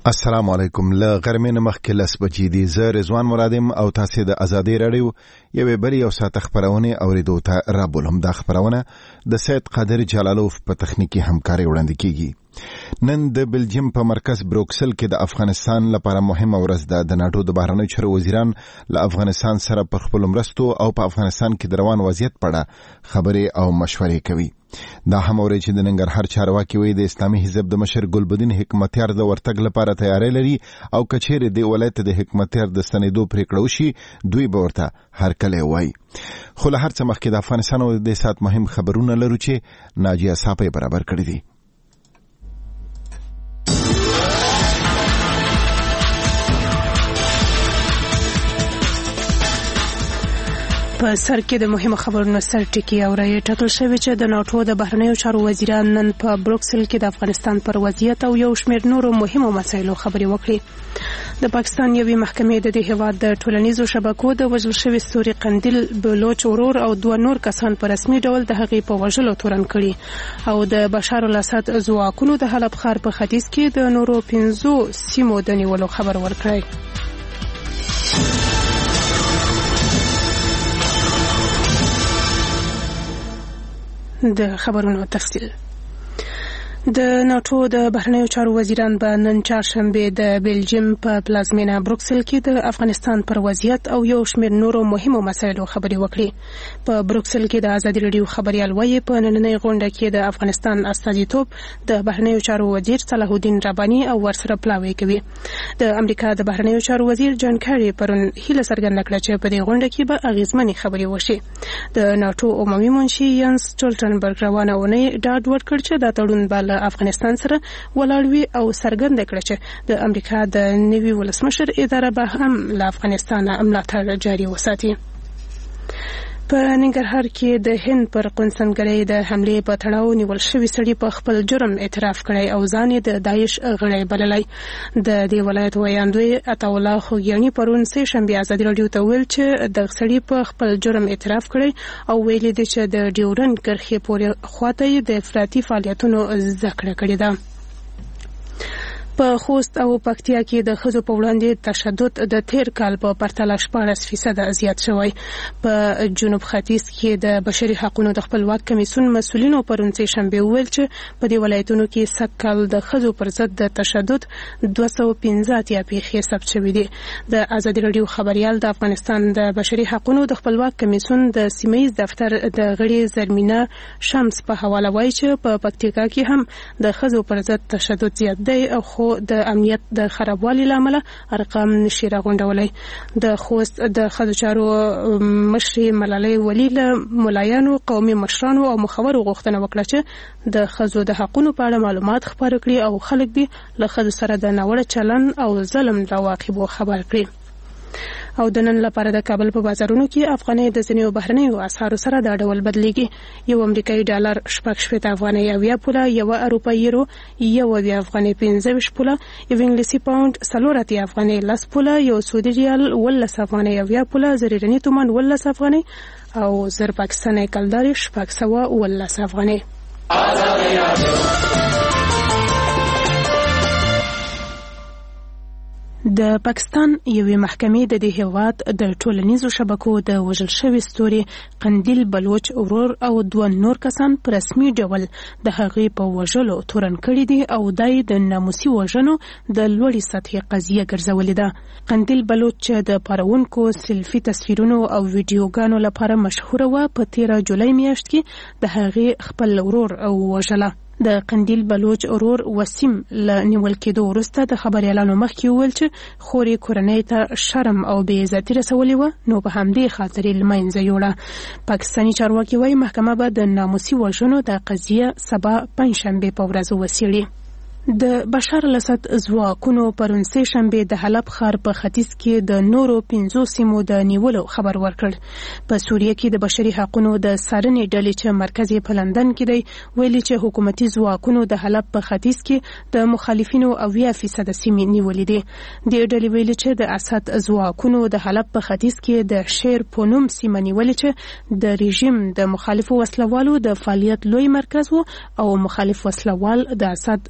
السلام علیکم. له غرمې مخکې لس بجې دي. زه رضوان مرادم او تاسو د ازادي رادیو یوې بلې او ساعت خبرونه اوریدو ته را بولم. د خبرونه د سید قادر جلالوف په تخنیکی همکاري وړاندې کیږي. نن د بلجیم په مرکز بروکسل کې د افغانستان لپاره مهمه ورځ ده. د ناټو د بهرنیو چارو وزیران له افغانستان سره پر خپل مرستو او په افغانستان کې د روان وضعیت په اړه خبرې او مشورې کوي. دا هم اوري چې د ننګرهار چارواکي وي د اسلامي حزب د مشر ګلبدین حکمتیار د ورتګ لپاره تیاری لري او کچېره د ولایت د حکمتیار د ستنېدو پریکړه وشي دوی به ورته هرکلی وایي. خو له هر څه مخکې د افغانستان او د سات مهم خبرونه لرو چې ناجیه صاحب برابر کړی دي. په سر کې د مهمو خبرونو سر ټکی او راي ټاکل شوی چې د ناټو د بهرنیو چارو وزیران نن په بروکسل کې د افغانستان پر وضعیت او یو شمېر نورو مهمو مسایلو خبرې وکړي. د پاکستان یوې محکمې د دې هیواد د ټولنیزو شبکو د وژل شوي ستوري قندیل بلوچ ورور او دوه نور کسان په رسمي ډول د هغې په وژلو تورن کړي او د بشار الاسد ځواکونو د حلب ښار په ختیځ کې د نورو 15 سیمو د نیولو خبر ورکړی. د خبرونو تفصیل. د ناټو د بهرنیو چارو وزیران به نن چهارشنبه د بلجیم په پلازمینه بروکسل کې د افغانستان پر وضعیت او یو شمېر نورو مهمو مسایلو خبرې وکړي. په بروکسل کې د ازادي رادیو خبريال وایي په نننۍ غونډه کې د افغانستان استازیتوب د بهرنیو چارو وزیر صلاح الدین رباني او ورسره پلاوی کوي. د امریکا د بهرنیو چارو وزیر جان کری پرون هیله څرګنده کړه چې په دې غونډه کې به اغیزمنې خبرې وشي. د ناټو عمومي منشي ینس سټولټنبرګ روانه اونۍ ډاډ ورکړ چې دا تړون به افغانستان سره ولاړوي او څرګنده کړه چې د امریکا د نوي ولسمشر اداره به هم له افغانستان ملاتړ جاري وساتي. په ننګرهار کې د هند پر قونسلګرۍ د حملې په تړاو نیول شوی سړي په خپل جرم اعتراف کړی او ځان یې د داعش غړی بللی. د دې ولایت ویاندوی عطاالله خوږیاني پرون سه شنبه ازادي رادیو ته ویل چې د سړي په خپل جرم اعتراف کړی او ویلي دی چې د ډیورن کرښې پورې خواته د افراطي فعالیتونو ذکر کړی ده. په خوست او پکتیا کې د ښځو په وړاندې تشدد د تیر کال په پرتله 14% زیات شوی. په جنوب ختیځ کې د بشري حقوقو د خپلواک کمیسیون مسؤلینو پرون سه شنبه ویل چې په دې ولایتونو کې سږ د ښځو پر ضد د تشدد 215 پیښې ثبت شوې دي. د ازادي رادیو خبريال د افغانستان د بشري حقوقو د خپلواک کمیسیون د سیمه‌یز دفتر د غړي زرمینه شمس په حواله وایي چې په پکتیکا کې هم د ښځو پر ضد تشدد زیات دی او د امنیت د خرابوالي لامل ارقام نشي راغونډولای. د خوست د ښځو چارو مشري ملالۍ ولی له ملایانو قومي مشرانو او مخورو غوښتنه وکړه چې د ښځو د حقوقو په اړه معلومات خپاره کړي او خلک دې له ښځو سره د ناوړه چلن او ظلم د عواقبو خبر کړي. او د نن لپاره د کابل په بازارونو کې افغانۍ د ځینو بهرنیو اسعارو سره د ډول بدلیږي. یو امریکایي ډالر 60 افغانۍ 90 پوله، یو اروپایي یورو 1 افغانۍ 15 پوله، یو انګلیسي پاوند 4 افغانۍ 10 پوله، یو سعودي ریال 12 افغانۍ 90 پوله، زر ایراني تومان 12 افغانۍ او زر پاکستاني کلداري 612 افغانۍ. د پاکستان یوې محکمې د دې هیواد د ټولنیزو شبکو د وژل شوي ستوري قندیل بلوچ ورور او دوه نور کسان په رسمي ډول د هغې په وژلو تورن کړي دي او دای د ناموسي وژنو د لوړې سطحې قضیه ګرځولې ده. قندیل بلوچ د پارونکو سلفي تصویرونو او ویډیوګانو لپاره مشهوره و. په 13 جولای میاشت کې د هغې خپل ورور او وژله. د قندیل بلوچ ورور وسیم له نیول کېدو وروسته د خبريالانو مخکې وویل چې خوري کورنۍ ته شرم او بې عزتي رسولې وه، نو په همدې خاطر یې له منځه یوړه. پاکستاني چارواکي وایي محکمه به د ناموسي وژنو د قضیه سبا پنجشنبې په ورځ وڅېړي. د بشار الاسد ځواکونو پرون سه شنبه د حلب ښار په ختیځ کې د نورو 15 سیمو د نیولو خبر ورکړ. په سوریه کې د بشري حقوقو د څارنې ډلې چې مرکز یې په لندن کې دی ویلي چې حکومتي ځواکونو د حلب په ختیځ کې د مخالفینو 80% سیمې نیولې دي. د ډلې ویلي چې د اسد ځواکونو د حلب په ختیځ کې د شیر پونوم سیمه نیولې چې د رژیم د مخالفو وسلوالو د فعالیت لوی مرکز و او مخالف وسلوال د اسد د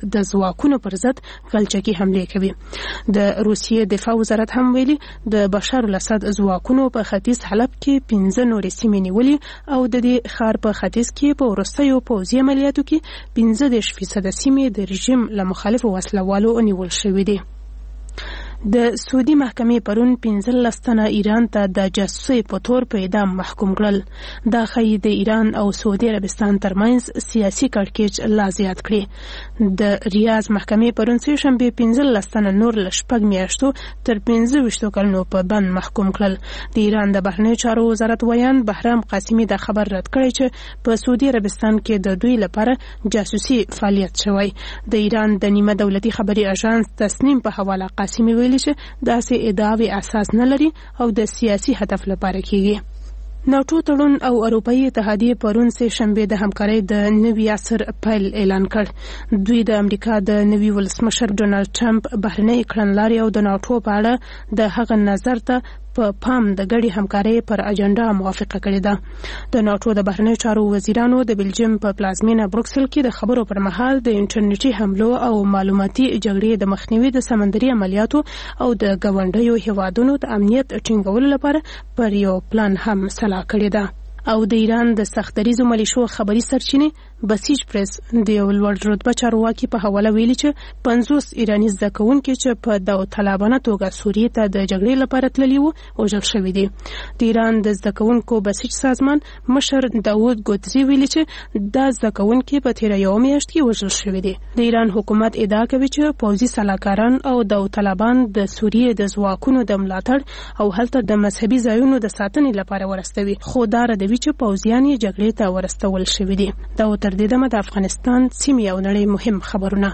ځواکونو پر ضد غلچکي حمله کوي. د روسیې دفاع وزارت هم ویلي د بشار الاسد ځواکونو په ختیځ حلب کې 15 نورې سیمې نیولې او د دې ښار په ختیځ کې په وروستیو پوځي عملیاتو کې 15% سیمې د رژیم له مخالفو وسلوالو نیول شوې دي. د سعودي محکمې پرون 15 تنه ایران ته د جاسوسۍ په تور په اعدام محکوم کړل. دا ښایي د ایران او سعودي عربستان ترمنځ سیاسي کړکېچ لا زیات کړي. د ریاض محکمې پرون سه شنبه 15 تنه نور له 6 میاشتو تر 25 کلونو په بند محکوم کړل. د ایران د بهرنیو چارو وزارت ویان بهرام قاسمي د خبر رد کړی چې په سعودي عربستان کې د دوی لپاره جاسوسي فعالیت شوی. د ایران د نیمه دولتي خبري اژانس تسنیم په حواله قاسمي ویلي چې داسې ادعاوې اساس نه لري او د سیاسي هدف لپاره کیږي. ناټو تړون او اروپایي اتحادیه پرون سه شنبه د همکارۍ د نوي عصر پیل اعلان کړ. دوی د امریکا د نوي ولسمشر ډونالد ټرمپ بهرنۍ کړنلارې او د ناټو په اړه د هغه نظر ته په پام د ګډې همکارۍ پر اجنډا موافقه کړې ده. د ناټو د بهرنیو چارو وزیرانو د بلجیم په پلازمینه بروکسل کې د خبرو پر مهال د انټرنیټي حملو او معلوماتي جګړې د مخنیوي د سمندري عملیاتو او د ګاونډیو هیوادونو د امنیت ټینګولو لپاره پر یو پلان هم صلاح کړې ده. او د ایران د سختدریزو ملیشو خبري سرچینې بسیج پریس د یو لوړ رتبه چارواکي په حواله ویلي چې 50 ایراني زده کوونکي چې په داوطلبانه توګه سوریې ته د جګړې لپاره تللي وو وژل شوي دي. د ایران د زده کوونکو بسیج سازمان مشر داوود ګودزي ویلي چې دا زده کوونکي په تیره یو میاشت کې وژل شوي دي. د ایران حکومت ادعا کوي چې پوځي سلاکاران او داوطلبان د سوریې د ځواکونو د ملاتړ او هلته د مذهبي ځایونو د ساتنې لپاره ورستوي، خو دا ردوي چې پوځیان یې جګړې ته ورستول شوي دي. دا تر دې دمه د افغانستان سیمې او نړۍ مهم خبرونه.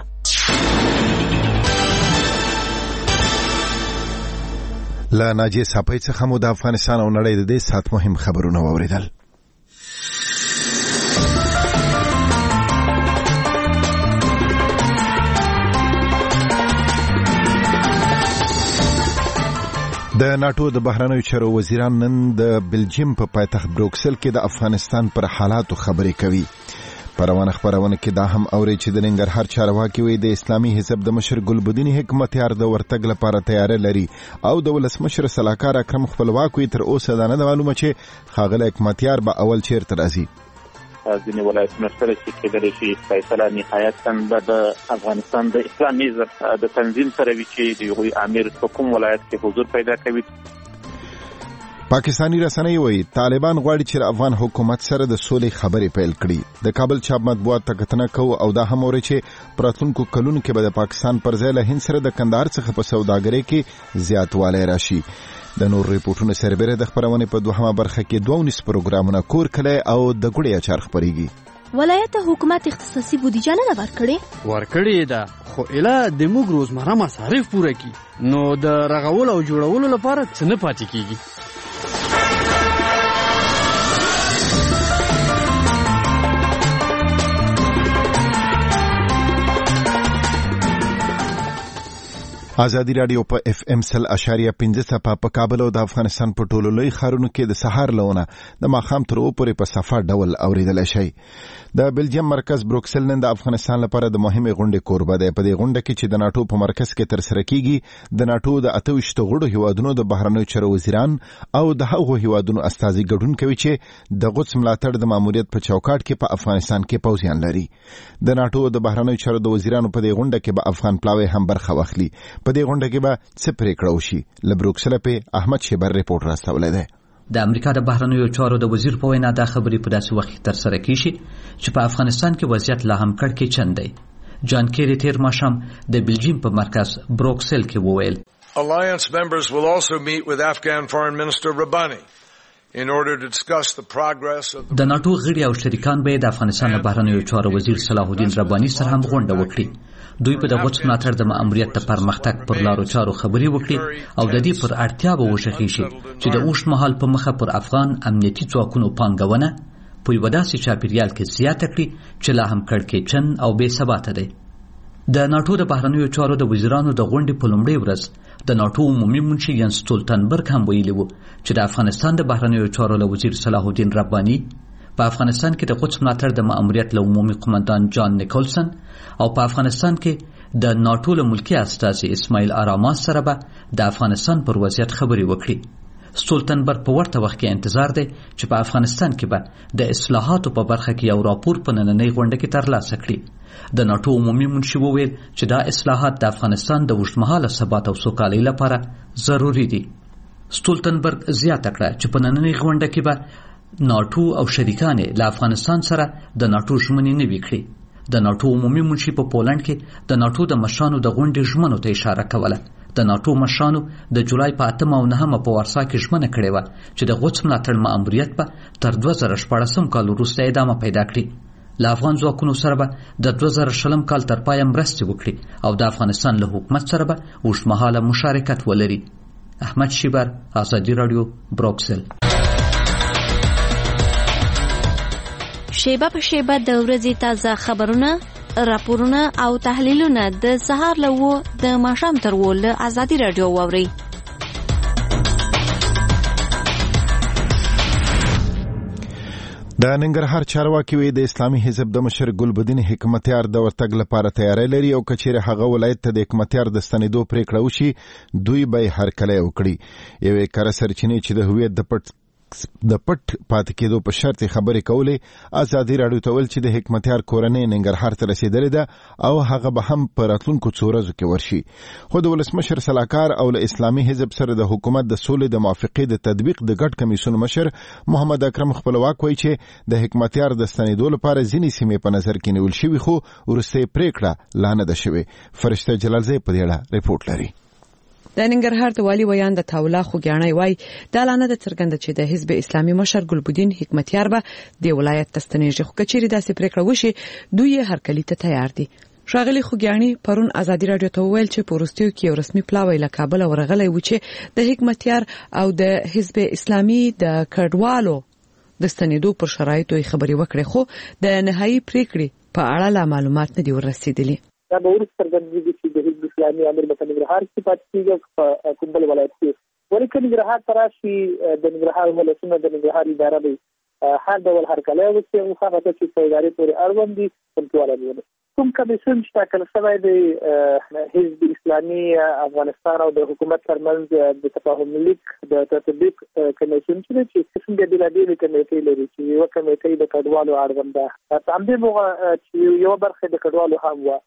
له ناجیه صاحب څخه مو د افغانستان او نړۍ د دې سات مهم خبرونه واوریدل. د ناټو د بهرنیو چارو وزیران نن د بلجیم په پایتخت بروکسل کې د افغانستان پر حالاتو خبرې کوي. په روانه خبرونه کې دا هم اوري چې د ننګرهار چارواکي وي د اسلامي حزب د مشر ګلبدین حکمتیار د ورتګ لپاره تیار لري او د ولسمشر سلاکار اکرم خپلواک وي. تر اوسه دا نه معلومه چې خاغله حکمتیار به اول چیرته راځي. ځینې ولایتونه سره چې کېدلی شي فیصله نهایتاً به د افغانستان د اسلامي د تنظیم سره وي چې د هغوی امیر په کوم ولایت کې حضور پیدا کوي. پاکستانی رسنۍ وایي طالبان غواړي چې افغان حکومت سره د سولې خبرې پیل کړي. د کابل چاپ مطبوعات ته کتنه کوو او دا هم اوري چې پراتونکو کلونو کې به د پاکستان پر ځای له هند سره د کندهار څخه په سوداګرۍ کې زیاتوالی راشي. د نور ریپورتونو سربېره د خبرونې په دوهمه برخه کې 2 پروګرامونه کور کلی او د ګوړې اچار خبرېږي. ولایت حکومت اختصاصي بودیجه نه ورکړې ده خو اله د موږ روزمره مصارف پوره کی نو د رغول او جوړولو لپاره څه نه پاتې کیږي. ازادي رادیو په اف ام 100.5 په کابل او د افغانستان په ټولو لوی ښارونو کې د سهار لونه د ماښام تر اوسه پورې په صفه ډول اوریدل شي. د بلجیم مرکز بروکسل نن د افغانستان لپاره د مهمه غونډې کوربه دی. په دې غونډه کې چې د ناټو په مرکز کې تر سره کیږي د ناټو د 28 غړو هیوادونو د بهرنیو چارو وزیران او د هغو هیوادونو استازي ګډون کوي چې د قدس ملاتړ د ماموریت په چوکاټ کې په افغانستان کې پوځیان لري. د ناټو د بهرنیو چارو د وزیرانو په دې غونډه کې به افغان پلاوی هم برخه واخلي. په دې غونډه کې به څه پریکړه وشي. له بروکسل په احمد شیبر ریپورت راستولی دی. د امریکا د بهرنیو چارو د وزیر په وینا دا خبرې په داسې وخت تر سره کیږي چې په افغانستان کې وضعیت لا هم کړکېچن دی. جان کیری تیر ماښام د بلجیم په مرکز بروکسل کې وویل Alliance members will also meet with Afghan Foreign Minister Rabbani in order to discuss the progress of د ناټو غړي او شریکان به د افغانستان د بهرنیو چارو وزیر صلاح الدین رباني سره هم غونډه وکړي. دوی په د قدس ملاتړ د ماموریت د پرمختګ پر لارو چارو خبرې وکړي او د دې پر اړتیا به وشخي شي چې د اوږد مهال په مخه پر افغان امنیتي ځواکونو پانګونه په یوه داسې چاپیریال کې زیاته کړي چې لا هم کړکېچن او بې ثباته دی. د ناټو د بهرنیو چارو د وزیرانو د غونډې په لومړۍ ورځ د ناټو عمومي منشي ینس سټولټنبرګ هم ویلي و چې د افغانستان د بهرنیو چارو له وزیر صلاح الدین رباني په افغانستان کې د قدس ملاتړ د ماموریت له عمومي قومندان جان نیکولسن او په افغانستان کې د ناټو له ملکی استازي اسماعیل آراماس سره به د افغانستان پر وضعیت خبرې وکړي. ستولتنبرګ په ورته وخت کې انتظار دی چې په افغانستان کې به د اصلاحاتو په برخه کې یو راپور په نننۍ غونډه کې ترلاسه کړي. د ناټو عمومي منشي وویل چې دا اصلاحات د افغانستان د اوږدمهاله ثبات او سوکالۍ لپاره ضروري دي. ستولتنبرګ زیاته کړه چې په نننۍ غونډه کې به ناټو او شریکان له افغانستان سره د ناټو ژمنې نوي کړي. د ناټو عمومي منشي په پولند کې د ناټو د مشرانو د غونډې ژمنو ته اشاره کوله. د ناټو مشرانو د جولای په 8 او 9 په ورسا کې ژمنه کړې و چې د غوڅ ملاتړ ماموریت به تر 2014 کال وروسته ادامه پیدا کړي. له افغان ځواکونو سره به د 2020 کال تر پایه مرستې وکړي او د افغانستان له حکومت سره به اوږدمهاله مشارکت ولري. احمد شیبر، ازادي رادیو، بروکسل. شیبه په شیبه د ورځې تازه خبرونه، راپورونه او تحلیلونه د سهار له 9 د ماښام تر 10 له ازادي رادیو واورئ. د ننګرهار چارواکي وی د اسلامي حزب د مشر ګلبدین حکمتیار د ورتګ لپاره تیاری لري او کچېره هغه ولایت ته د حکمتیار د ستنېدو پریکړه وشي دوی به هرکلی وکړي. یوې کره سرچینې چې د هویت د پټ پاتې کېدو په شرط خبرې کولې ازادي راډیو ته ویل چې د حکمتیار کورنۍ ننګرهار ته رسیدلې ده او هغه به هم په راتلونکو څو ورځو کې ورشي. خو د ولسمشر سلاکار او له اسلامي حزب سره د حکومت د سولې د موافقې د تطبیق د ګډ کمیسیون مشر محمد اکرم خپلواک وایي چې د حکمتیار د ستنېدو لپاره ځینې سیمې په نظر کې نیول شوي خو وروستۍ پریکړه لا نه ده شوې. فرشته جلالزی په دې اړه ریپورت لري. د ننګرهار د والي ویان د تاولا خوګیاڼی وای د اعلان د څرګند چې د حزب اسلامي مشر ګلبدین حکمتیار به د ولایت تستنیږي خو کچېری داسې پریکړه وشي دوی هرکلی ته تیار دي. ښاغلي خوګیاڼی پرون ازادي رادیو ته ویل چې په وروستیو کې یو رسمي پلاوی له کابل ورغلی و چې د حکمتیار او د حزب اسلامي د کډوالو د ستنېدو پر شرایطو خبري وکړي خو د نهایی پریکړې په اړه لا معلومات نه دي ورسېدلي. دا به ورسره څرګندېږي چې د حزب اسلامي امیر په ننګرهار کې پاتې کېږي په کوم بل ولایت کې ولکه ننګرهار ته راشي د ننګرهار ولایتونه د ننګرهار اداره به هر ډول هرکلی وکړي او هغه ته چې په ادارې پورې اړوند دي چمتوالی ونیسي. کوم کمیسیون چې ټاکل شوی د حزب اسلامي افغانستان او د حکومت ترمنځ د تفاهم لیک د تطبیق کمیسیون چې قسم د بېلابېلې کمیټې لري چې یوه کمیټې د کډوالو اړوند ده په همدې موقع چې یوه برخه د کډوالو هم وه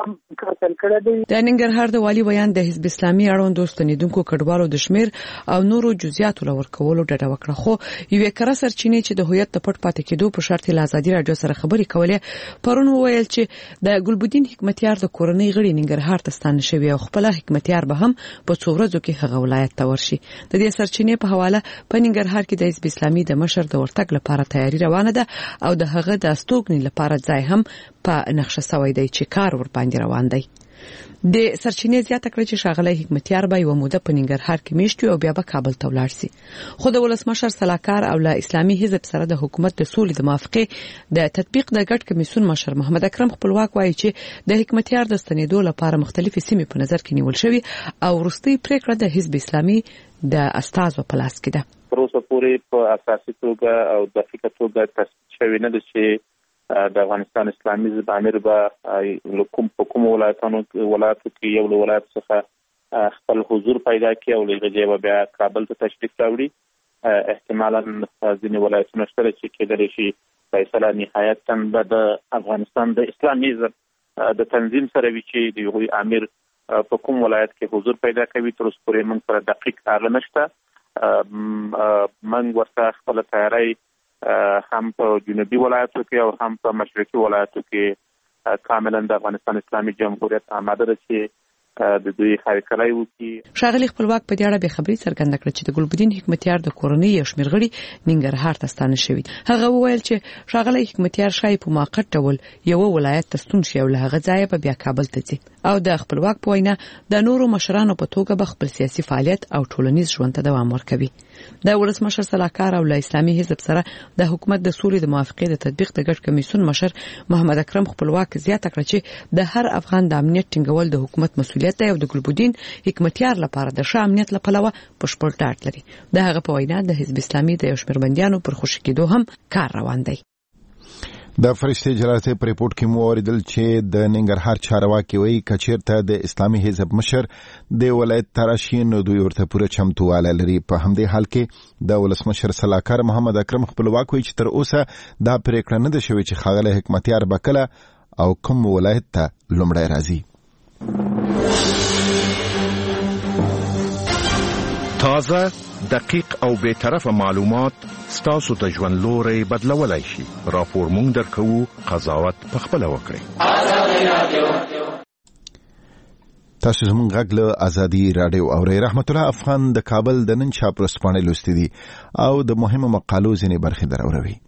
د ننګرهار د والي ویان د حزب اسلامي اړوندو ستنېدونکو کډوالو د شمیر او نورو جزئیاتو لور کولو ډډه وکړه خو یوې کره سرچینې چې د هویت د پټ پاتې کېدو په شرط له ازادي رادیو سره خبرې کولې پرون ویل چې د ګلبدین حکمتیار د کورنۍ غړي ننګرهار ته ستانه شوی او خپل حکمتیار به هم په څو ورځو کې هغه ولایت ته ورشي. د دې سرچینې په حواله په ننګرهار کې د حزب اسلامي د مشر د ورتګ لپاره تیاری روانه ده او د هغه د استوګنې لپاره ځای هم په نقشه سوی دی چې کار ور باندې روان دی. د سرچینې زیاته کړې چې ښاغلی حکمتیار به یو موده په ننګرهار کې میشت او بیا به کابل ته ولاړ شي. خو د ولسمشر سلاکار او له اسلامي حزب سره د حکومت د سولې د موافقې د تطبیق د ګډ کمیسیون مشر محمد اکرم خپلواک وایي چې د حکمتیار د ستنېدو لپاره مختلفې سیمې په نظر کې نیول شوي او وروستۍ پریکړه د حزب اسلامي د استازو په لاس کې ده. تر اوسه پورې په اساسي توګه او دقیقه توګه تصدیق شوی نه ده چې د افغانستان اسلامي حزب امیر به کوم ولایتونو کې یو له ولایت څخه خپل حضور پیدا کړي او له هغې به بیا کابل ته تشریف راوړي. احتمالا ځینې ولایتونه شته چې کېدلی شي فیصله نهایتا به د افغانستان د اسلامي حزب د تنظیم سره وي چې د هغوی امیر په کوم ولایت کې حضور پیدا کوي. تر اوسه پورې موږ سره دقیق اغله نشته. موږ ورته خپله تیاری هم په جنوبي ولایتو کې او هم په مشرقي ولایتو کې کاملا د افغانستان اسلامي جمهوریت آماده ده چې د دوی هرکلی وکړي. ښاغلي خپلواک په دې اړه به خبري څرګنده کړه چې د ګلبدین حکمتیار د کورنۍ یو شمېر غړي ننګرهار ته ستانه شوي. هغه وویل چې ښاغلی حکمتیار شاید په موقت ډول یو ولایت ته ستون شي او له هغه ځایه به بیا کابل ته ځي او د خپلواک په وینا د نورو مشرانو په توګه به خپل سیاسي فعالیت او ټولنیز ژوند ته دوام ورکوي. د ولسمشر سلاکار او له اسلامي حزب سره د حکومت د سولې د موافقې د تطبیق د ګډ کمیسیون مشر محمد اکرم خپلواک زیاته کړه چې د هر افغان د امنیت ټینګول د حکومت مسؤلیت دی او د ګلبدین حکمتیار لپاره د ښه امنیت لپاره بشپړ ډاډ لري. د هغه په وینا د حزب اسلامي د یو شمېر بندیانو پر خوشي کېدو هم کار روان دی. د فرشتي جلسې په ریپورت کې مو اوریدل چې د ننګرهار چارواکي وایي کچیرته د اسلامي حزب مشر د ولایت تراشي نو دوی ورته پوره چمتواله لري. په همدې حال کې د ولسمشر سلاکار محمد اکرم خپلواک وایي چې تر اوسه دا پریکړه نه ده شوې چې ښاغلی حکمتیار به کله او کوم ولایت ته لومړی راځي. تازه، دقیق او بی‌طرفه معلومات ستاسو د ژوند لوري بدلولای شي. راپور مونږ درکوو، قضاوت پخپله وکړئ. تاسو زموږ غږ له ازادي رادیو اورئ. رحمت الله افغان د کابل د نن چاپ ورځپاڼې لوستې دي او د مهمو مقالو ځینې برخې دراوروي.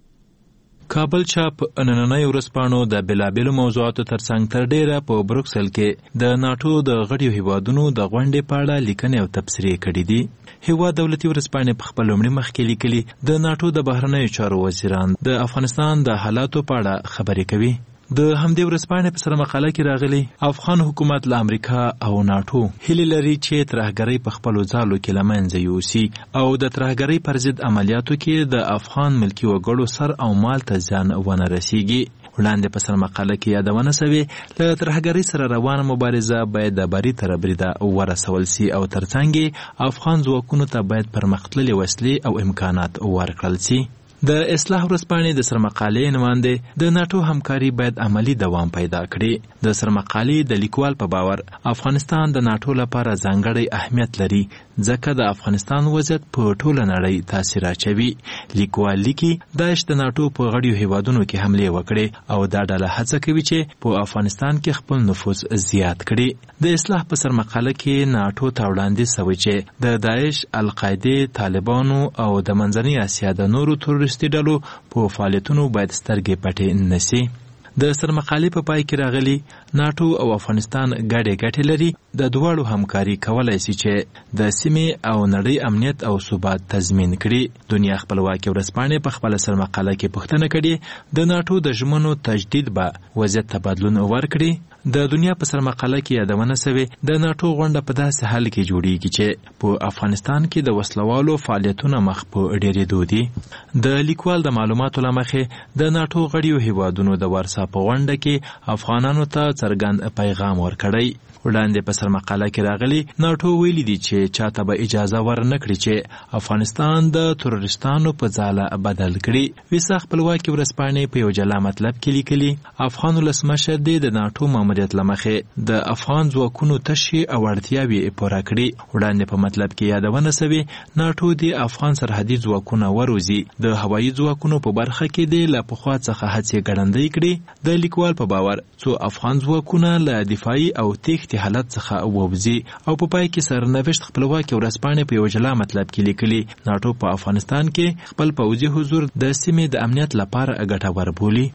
کابل چاپ نننۍ ورځپاڼو د بېلابېلو موضوعاتو ترڅنګ تر ډېره په بروکسل کې د ناټو د غړیو هیوادونو د غونډې په اړه لیکنې او تبصرې کړي دي. هیواد دولتي ورځپاڼې په خپل لومړي مخ کې لیکلي د ناټو د بهرنیو چارو وزیران د افغانستان د حالاتو په اړه خبرې کوي. د همدې ورځپاڼې په سره مقاله کې راغلي افغان حکومت له امریکا او ناټو هیله لري چې ترهګرۍ په خپلو ځالو کې له منځه یوسي او د ترهګرۍ پر ضد عملیاتو کې د افغان ملکي وګړو سر او مال ته زیان ونه رسیږي. وړاندې په سره مقاله کې یادونه سوې له ترهګرۍ سره روانه مبارزه باید د بري تر بریده ورسول سي او ترڅنګ افغان ځواکونو ته باید پرمختللې وسلې او امکانات ورکړل سي. د اصلاح ورځپاڼې د سرمقالې نماینده د ناټو همکاري باید عملی دوام پیدا کړي. د سرمقالې د لیکوال په باور افغانستان د ناټو لپاره ځانګړی اهمیت لري ځکه د افغانستان وضعیت په ټوله نړۍ تاثیر اچوي. لیکوال لیکي داعش د ناټو په غړیو هیوادونو کې حملې وکړي او دا ډله هڅه کوي چې په افغانستان کې خپل نفوذ زیات کړي. د اصلاح په سرمقاله کې ناټو ته وړاندیز شوی چې د داعش، القاعده، طالبانو او د منځنۍ اسیا د نورو تروریستي ډلو په فعالیتونو باید سترګې پټې نشي. د سرمقالې په پای کې راغلي ناټو او افغانستان ګډې لري. د دواړو همکاري کولای شي چې د سیمې او نړۍ امنیت او ثبات تضمین کړي. دنیا خپلواکي ورځپاڼې په خپل سرمقاله کې پوښتنه کړې د ناټو د ژمنو تجدید به وضعیت ته بدلون ورکړي. د دنیا په سرمقاله کې یادونه سوې د ناټو غونډه په داسې حال کې جوړیږي چې په افغانستان کې د وسلوالو فعالیتونه مخ په ډېرېدو دي. د لیکوال د معلوماتو له مخې د ناټو غړیو هیوادونو د ورسا په غونډه کې افغانانو ته څرګند پیغام ورکړی. وړاندې په سرمقاله کې راغلي ناټو ویلي دي چې چاته به اجازه ورنکړي چې افغانستان د تروریستانو په ځاله بدل کړي. ویسا خپلواکي ورځپاڼې په یو جلا مطلب کې لیکلي افغان ولسمشر د ناټو ماموریت له مخې د افغان ځواکونو تشي او اړتیاوې پوره کړي. وړاندې په مطلب کې یادونه سوې ناټو د افغان سرحدي ځواکونه وروزي. د هوایي ځواکونو په برخه کې د له پخوا څخه هڅې ګړندۍ کړي. د لیکوال په باور څو افغان ځواکونه له دفاعي او تېښتې حالت څخه ووځي او په پای کې سرنوشت خپلواکي ورځپاڼې په یو جلا مطلب کې لیکلي ناټو په افغانستان کې خپل پوځي حضور د سیمې د امنیت لپاره ګټور بولي.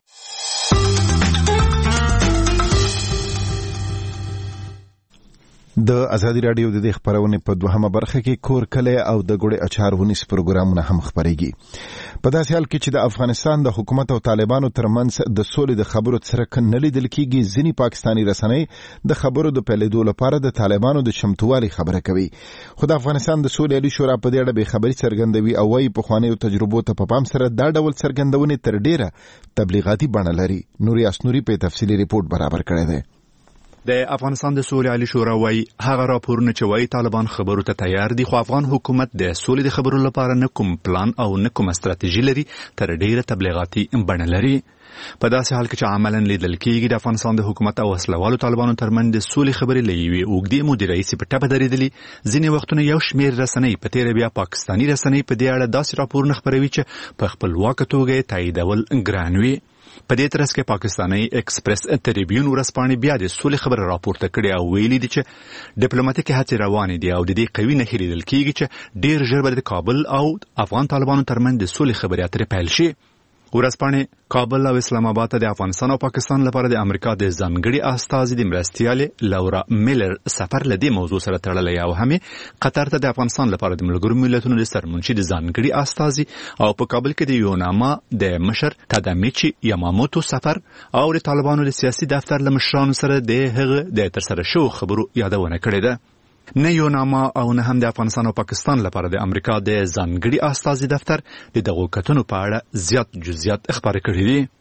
د ازادي رادیو د دې خبرونه په دوهمه برخه کې کور کلی او د ګوړې اچار ونیس پروګرامونه هم خبرېږي. په داسې حال کې چې د افغانستان د حکومت او طالبانو ترمنځ د سولې د خبرو څرک نه لیدل کېږي، ځینې پاکستاني رسنۍ د خبرو د پیلېدو لپاره د طالبانو د چمتووالي خبره کوي. خو د افغانستان د سولې عالي شورا په دې اړه بېخبري څرګندوي او وايي پخوانیو تجربو ته په پام سره دا ډول څرګندونې تر ډېره تبلیغاتي بڼه لري. نوریاس نوري په تفصیلي ریپورت برابر کړی دی. د افغانستان د سولې عالي شورا وايي هغه راپورونه چې وايي طالبان خبرو ته تیار دي، خو افغان حکومت د سولې د خبرو لپاره نه کوم پلان او نه کوم ستراتیژي لري، تر ډیره تبلیغاتي بڼه لري. په داسې حال کې چې عملاً لیدل کېږي د افغانستان د حکومت او وسلوالو طالبانو ترمنځ د سولې خبرې له یوې اوږدې مودې راهیسې په ټپه درېدلې. ځینې وختونه یو شمېر رسنۍ په تېره بیا پاکستاني رسنۍ په دې اړه داسې راپورونه خپروي چې په خپلواکه توګه یې تاییدول ګران وي. په دې ترڅ کې پاکستاني ایکسپریس ټریبیون ورځپاڼې بیا د سولې خبره راپورته کړې او ویلي دي چې ډیپلوماټیکې هڅې روانې دي او د دې قوي نښې لیدل کېږي چې ډېر ژر به د کابل او افغان طالبانو ترمنځ د سولې خبرې اترې پیل شي. ورځپاڼې کابل او اسلام آباد ته د افغانستان او پاکستان لپاره د امریکا د ځانګړي استازي د مرستیالې لورا میلر سفر له دې موضوع سره تړلی او همې قطر ته د افغانستان لپاره د ملګرو ملتونو د سرمنشي د ځانګړي استازي او په کابل کې د یوناما د مشر تادامیچی یاماموتو سفر او د طالبانو د سیاسي دفتر له مشرانو سره د هغه د ترسره شوو خبرو یادونه کړې ده. نه یوناما او نه هم د افغانستان او پاکستان لپاره د امریکا د ځانګړي استازي دفتر د دغو کتنو په اړه زیات جزئیات خبرې کړې دي.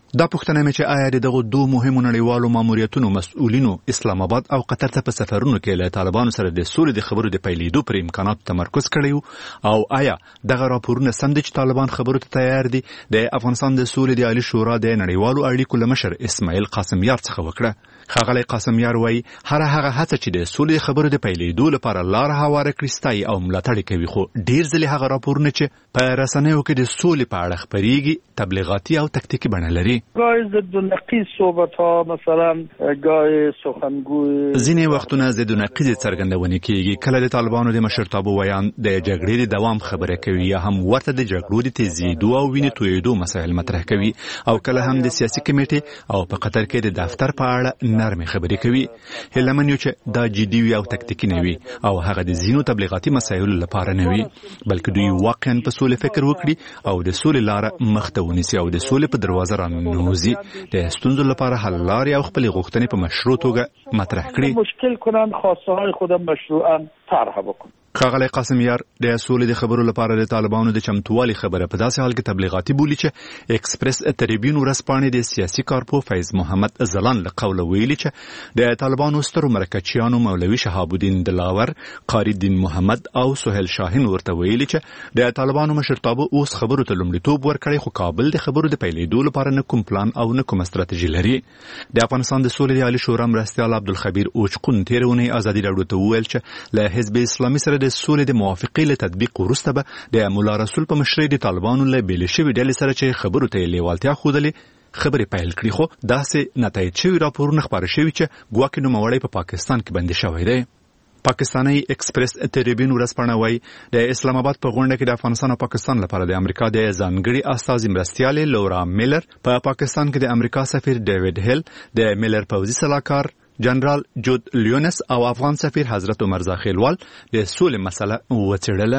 دا پوښتنه مې چې آیا دغه دوه مهمو نړیوالو ماموریتونو مسؤلینو اسلام آباد او قطر ته په سفرونو کې له طالبانو سره د سولې د خبرو د پیلېدو پر امکاناتو تمرکز کړی او آیا دغه راپورونه سم دي چې طالبان خبرو ته تیار دي؟ د افغانستان د سولې د عالی شورا د نړیوالو اړیکو له مشر اسماعیل قاسمیار څخه وکړه. ښاغلی قاسمیار وایي هر هغه هڅه چې د سولې خبرو د پیلېدو لپاره لار هواره کړي ستایي او ملاتړ کوي، خو ډېر ځلې هغه راپورونه چې په رسنیو کې د سولې په اړه خپرېږي تبلیغاتي او تکتیکي بڼه لري. گاهی ضد و نقیض صحبت ها، مثلا گاهی سخنگوی ځینې وختونه ضد و نقیض څرګندونې کېږي، کله د طالبانو د مشرتابه ویان د جګړې د دوام خبره کوي یا هم ورته د جګړو د تیزېدو او وینې تویېدو مسایل مطرح کوي، او کله هم د سیاسي کمیټې او په قطر کې د دفتر په اړه نرمې خبرې کوي. هیله من یو چې دا جدي وي او تکتیکي نه وي او هغه د ځینو تبلیغاتي مسایلو لپاره نه وي، بلکې دوی واقعا په سولې فکر وکړي او د سولې لاره مخ ته ونیسي او د سولې په دروازه راننوځي، د ستونزو لپاره حل لارې او خپلې غوښتنې په مشروع توګه مطرح کړي. مشکل کنند خواسته های خود مشروعا طرح بکن. ښاغلی قاسمیار د سولې د خبرو لپاره د طالبانو د چمتووالي خبره په داسې حال کې تبلیغاتي بولي چې ایکسپریس تریبیون ورځپاڼې د سیاسي کارپو فیض محمد زلان له قوله ویلي چې د طالبانو سترو مرکچیانو مولوي شهاب الدین دلاور، قاری الدین محمد او سهیل شاهین ورته ویلي چې د طالبانو مشرتابه اوس خبرو ته لومړیتوب ورکړی، خو کابل د خبرو د پیلېدو لپاره نه کوم پلان او نه کوم ستراتیژي لري. د افغانستان د سولې د عالی شورا مرستیال عبدالخبیر اوچقون تېره اونۍ ازادي راډیو ته وویل چې له حزب اسلامي سره د سولې د موافقې له تطبیق وروسته به د مولا رسول په مشرۍ د طالبانو له بېلې شوې ډلې سره چې خبرو ته یې لیوالتیا ښودلې خبرې پیل کړي، خو داسې نتایج شوي راپورونه خپاره شوي چې ګواکې نوموړی په پاکستان کې بندي شوی دی. پاکستاني ایکسپریس تریبیون ورځپاڼه وایي د اسلام آباد په غونډه کې د افغانستان او پاکستان لپاره د امریکا د ځانګړي استازي مرستیالې لورا میلر، په پاکستان کې د امریکا سفیر ډیوډ هیل، د میلر پوځي سلاکار جنرال جود لیونس او افغان سفیر حضرت عمر زاخیلوال د سولې مسله وڅېړله.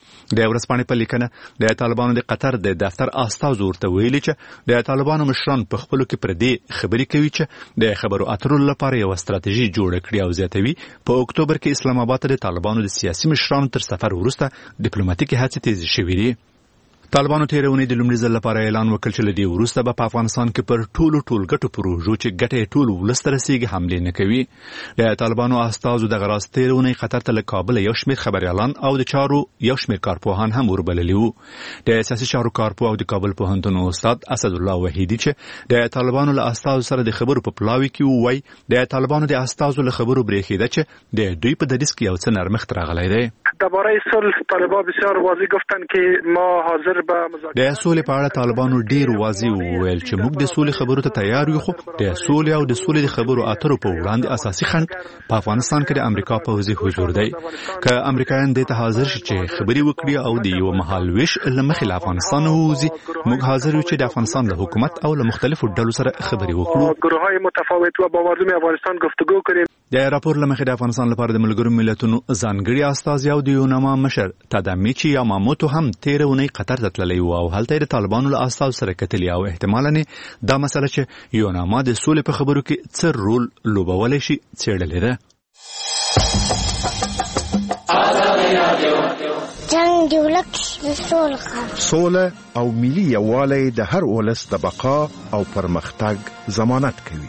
د ورځپاڼې په لیکنه د طالبانو د قطر د دفتر استازو ورته ویلي چې د طالبانو مشران په خپلو کې پر دې خبرې کوي چې د خبرو اترو لپاره یوه ستراتیژي جوړه کړي او زیاتوي په اکتوبر کې اسلام آباد ته د طالبانو د سیاسي مشرانو تر سفر وروسته ډیپلوماټیکي هڅې تیزې شوې دي. طالبانو تېره اونۍ د لومړي ځل لپاره اعلان وکړ چې له دې وروسته به په افغانستان کې پر ټولو ټولګټو پروژو چې ګټه یې ټول ولس ته رسېږي حملې نه کوي. د طالبانو استازو دغه راز تېره اونۍ قطر ته له کابله یو شمېر خبریالان او د چارو یو شمېر کارپوهان هم وربللي وو. د سیاسي چارو کارپوه او د کابل پوهنتون استاد اسدالله وحیدي چې د طالبانو له استازو سره د خبرو په پلاوي کې ووایي د طالبانو د استازو له خبرو برېښېده چې د دوی په دریځ کې یو څه نرمښت راغلی دی. درباره صلح طالبان بسیار واضح گفتن که ما حاضر به مذاکره. د سولې په اړه طالبانو ډیر واضح وویل چې موږ د سولې خبرو ته تیار یو، خو د سولې او د سولې د خبرو اترو په وړاندې اساسي خنډ په افغانستان کې د امریکا پوځي حضور دی. که امریکایان دې ته حاضر شي چې خبرې وکړي او د یو مهال ویش له مخې له افغانستان ووځي، موږ حاضر یو چې د افغانستان له حکومت او له مختلفو ډلو سره خبرې وکړو. گروه‌های متفاوت و با مردم افغانستان گفتگو کنیم. د راپور له مخې د افغانستان لپاره د ملګرو ملتونو ځانګړي استازي او د یوناما مشر تادامیچی یاماموتو هم تېره اونۍ قطر ته تللی و او هلته د طالبانو له استازو سره کتلي او احتمالاً دا مسله چې یوناما د سولې په خبرو کې څه رول لوبولی شي څېړلې ده. جنګ د ولس سوله او ملي یووالی د هر ولس د بقا او پرمختګ ضمانت کوي.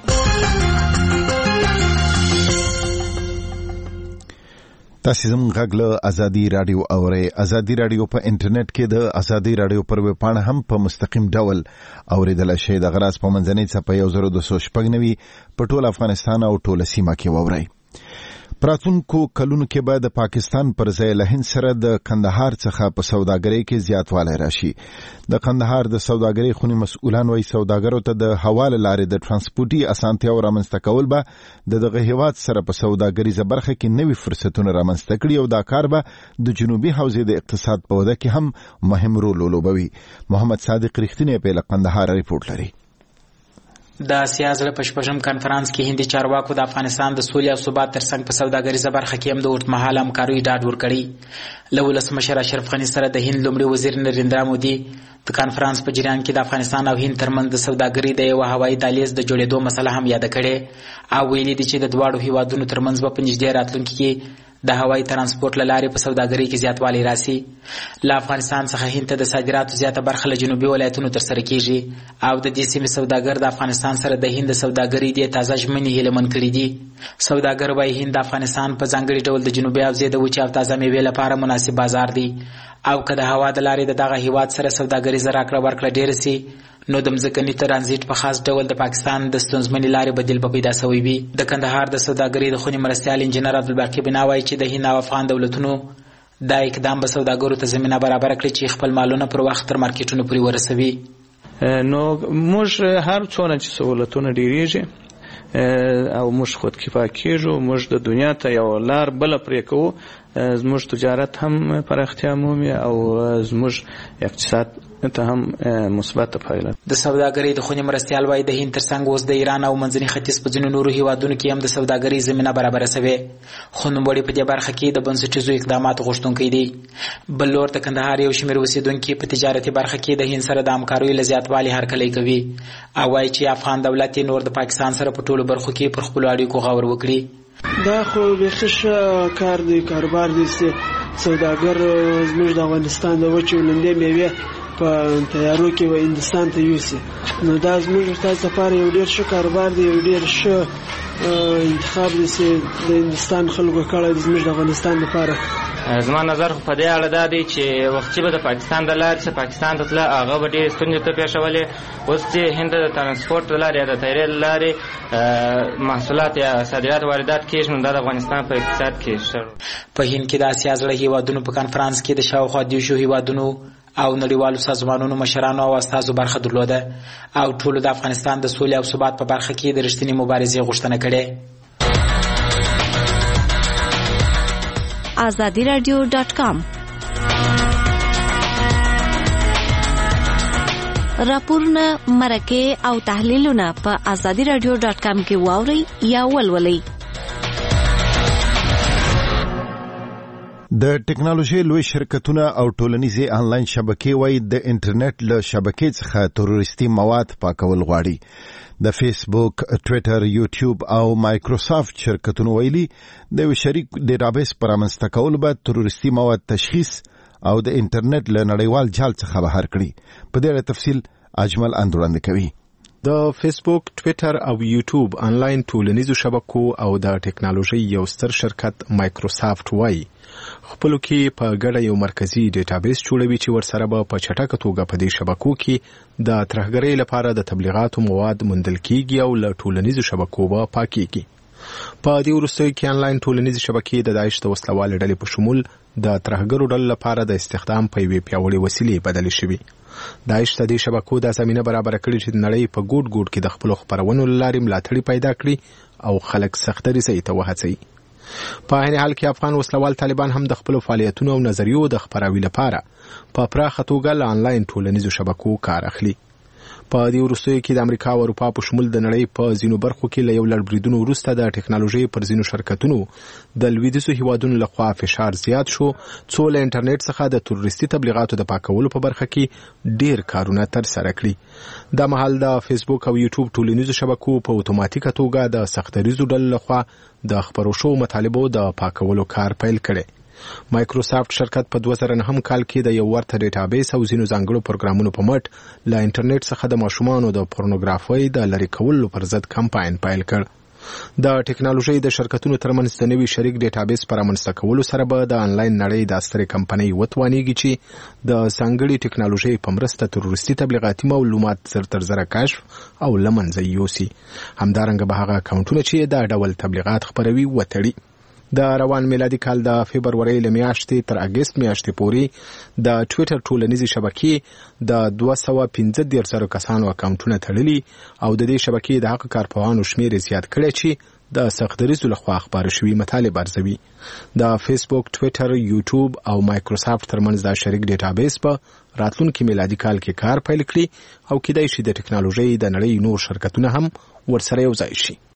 تاسو زموږ غږ له ازادي رادیو اورئ. ازادي رادیو په انټرنیټ کې د ازادي رادیو پر ویب پاڼه هم په مستقیم ډول اوریدلای شئ. د غراس په منځنۍ څپه 1296 په ټول افغانستان او ټول سیمه کې واورئ. پراتونکو کلونو کې به د پاکستان پر ځای له هند سره د کندهار څخه په سوداګرۍ کې زیاتوالی راشي. د کندهار د سوداګرۍ خونې مسؤلان وایي سوداګرو ته د حواله لارې د ترانسپورټي اسانتیاو رامنځته کول به دغه هیواد سره په سوداګریزه برخه کې نوي فرصتونه رامنځته کړي او دا کار به د جنوبي حوزې د اقتصاد په وده کې هم مهم رول ولوبوي. محمد صادق رښتینی په کندهار ریپورت لري. د اسیا زړه په شپږم کنفرانس کې هندي چارواکو د افغانستان د سولې او ثبات ترڅنګ په سوداګریزه برخه کې هم د اوږدمهاله همکاریو ډاډ ورکړی. له ولسمشر اشرف غني سره د هند لومړي وزیر نریندرا مودي د کنفرانس په جریان کې د افغانستان او هند ترمنځ د سوداګرۍ د یو هوایي دهلیز د جوړېدو مسله هم یاده کړې او ویلي دي چې د دواړو هیوادونو ترمنځ به په نږدې راتلونکي کې د هوایي ترانسپورت لارې په سوداګرۍ کې زیاتوالی راسي. له افغانستان څخه هند ته د صادراتو زیاته برخه له جنوبي ولایتونو ترسره کیږي او د دې سیمې سوداګر د افغانستان سره د هند سوداګرۍ د تازه ژمنې هیلهمن کړي دي. سوداګر وايي هند د افغانستان په ځانګړي ډول د جنوبي حوزې د وچې او تازه میوې لپاره مناسب بازار دی او که د هوا د لارې د دغه هیواد سره سوداګریزه راکړه ورکړه ډېره سي نو د مځکني ترانزیت په خاص ډول د پاکستان د ستونزمنې لارې بدیل به پیدا سوی وي. د کندهار د سوداګرۍ د خونې مرستیال انجینر عبدالباقي بنا وایي چې د هند او افغان دولتونو دا اقدام به سوداګرو ته زمینه برابره کړي چې خپل مالونه پر وخت تر مارکیټونو پورې ورسوي. نو موږ هر څونه چې سہولتونه ډیریږي او موږ خود کفایه کیږو، موږ د دنیا ته یو لار بل پرې کوو، زموږ تجارت هم پراختیا مومي او زموږ اقتصاد ته هم مثبت پایله. د سوداګرۍ د خونې مرستیال وايي د هند ترڅنګ اوس د ایران او منځني ختیځ په ځینو نورو هیوادونو کې هم د سوداګرۍ زمینه برابره سوې، خو نوموړي په دې برخه کې د بنسټیزو اقداماتو غوښتونکی دی. بل لور د کندهار یو شمېر اوسېدونکي په تجارتي برخه کې د هند سره د همکاریو له زیاتوالي هرکلی کوي او وايي چې افغان دولت یې نور د پاکستان سره په ټولو برخو کې پر خپلو اړیکو غور وکړي. دا خو بیخي ښه کار دی، کاروبار دی چې سوداګر زموږ د افغانستان د وچې ولندې میوې په تیارو کې و هندستان ته یوسي، نو دا زموږ تاسو لپاره یو ډېر ښه کاروبار دی، یو ډېر ښه انتخاب دی چې د هندستان خلکو کړی زموږ د افغانستان لپاره. زما نظر خو په دې اړه دا دی چې وختي به د پاکستان د لارې چې پاکستان ته تله هغه به ډېرې ستونزې ته پېښولې. اوس چې هند د ترانسپورټ د لارې یا د طیارې له لارې محصولات یا صادرات واردات کېږي نو دا د افغانستان په اقتصاد کې ښه. په هند کې د اسیا زړه هیوادونو په کنفرانس کې د شاوخوا 200 هیوادونو او نړیوالو سازمانونو مشرانو او استازو برخه درلوده او ټولو د افغانستان د سولې او ثبات په برخه کې د رښتینې مبارزې غوښتنه کړې. azadiradio.com راپورونه، مرکې او تحلیلونه په azadiradio.com کې واورئ یا ولولئ. د ټکنالوژي لوی شرکتونه او ټولنیزې آنلاین شبکې وايي د انټرنیټ له شبکې څخه تروریستي مواد پاکول غواړي. د فیسبوک، ټویټر، یوټیوب او مایکروسافټ شرکتونو ویلي د یو شریک ډیټابیس پر رامنځته کولو به تروریستي مواد تشخیص او د انټرنیټ له نړیوال جال څخه بهر کړي. په دې اړه تفصیل اجمل اندوړاندې کوي. د فیسبوک، ټویټر او یوټیوب آنلاین ټولنیزو شبکو او د ټکنالوژي یو ستر شرکت مایکروسافټ وايي خپلو کې په ګډه یو مرکزی ډیټابیس جوړوي چې ورسره به په چټکه توګه په دې شبکو کې د ترهګرۍ لپاره د تبلیغاتو مواد موندل کیږي او له ټولنیزو شبکو به پاکيږي. په دې وروستیو کې آنلاین ټولنیزې شبکې د داعش د وسلوالې ډلې په شمول د ترهګرو ډلو لپاره د استخدام په یوې پیاوړې وسیلې بدلې شوې. داعش د دې شبکو د زمینه برابر کړې چې د نړۍ په ګوټ ګوټ کې د خپلو خپرونو لارې ملاتړي پیدا کړي او خلک سختري ته وهڅوي. په هر حال کې افغان وسلوال طالبان هم د خپل فعالیتونو او نظریو د خپراوي لپاره په پراخه توګه له آنلاین ټولنیزو شبکو کار اخلي. په دې وروستیو کې د امریکا او اروپا په شمول د نړۍ په ځینو برخو کې له یو لړ بریدونو وروسته د ټکنالوژي پر ځینو شرکتونو د لویدیځو هیوادونو لخوا فشار زیات شو څو له انټرنیټ څخه د تروریستي تبلیغاتو د پاکولو په برخه کې ډیر کارونه ترسره کړي. د مهال د فیسبوک او یوټیوب ټولنیزو شبکو په اتوماتیکه توګه د سختریزو ډلو لخوا د خبرو شو مطالبو د پاکولو کار پیل کړي. مایکروسافټ شرکت په 2009 کال کې د یو ورته ډیټابیس او ځینو ځانګړو پروګرامونو په مټ له انټرنیټ څخه د ماشومانو د پورنوګرافۍ د لری کولو پر ضد کمپاین پیل کړ. د ټکنالوژي د شرکتونو ترمنځ د نوي شریک ډیټابیس پر رامنځته کولو سره به د آنلاین نړۍ د سترې کمپنۍ وتوانیږي چې د ځانګړي ټکنالوژي په مرسته تروریستي تبلیغاتي معلومات زر تر زره کشف او لمنځه یوسي. همدارنګه به هغه اکاونټونه چې د ډول تبلیغات خپروي وتړي. د روان میلادي کال د فبرवरी له میاشتې تر اگست میاشتې پورې د ټویټر ټولنیزې شبکې د 215,000 کسانو اکاونټونه تړلي او د دې شبکې د حق کارپوهانو شمیر زیات کړی چې د سختدریزو لخوا خبر شوي مطالب ارزوي. د فیسبوک، ټویټر، یوټیوب او مایکروسافټ ترمنځ د شریک ډیټابیس په راتلونکي میلادي کال کې کار پیل کړي او کېدای شي د ټکنالوژي د نړۍ نور شرکتونه هم ورسره یو ځای شي.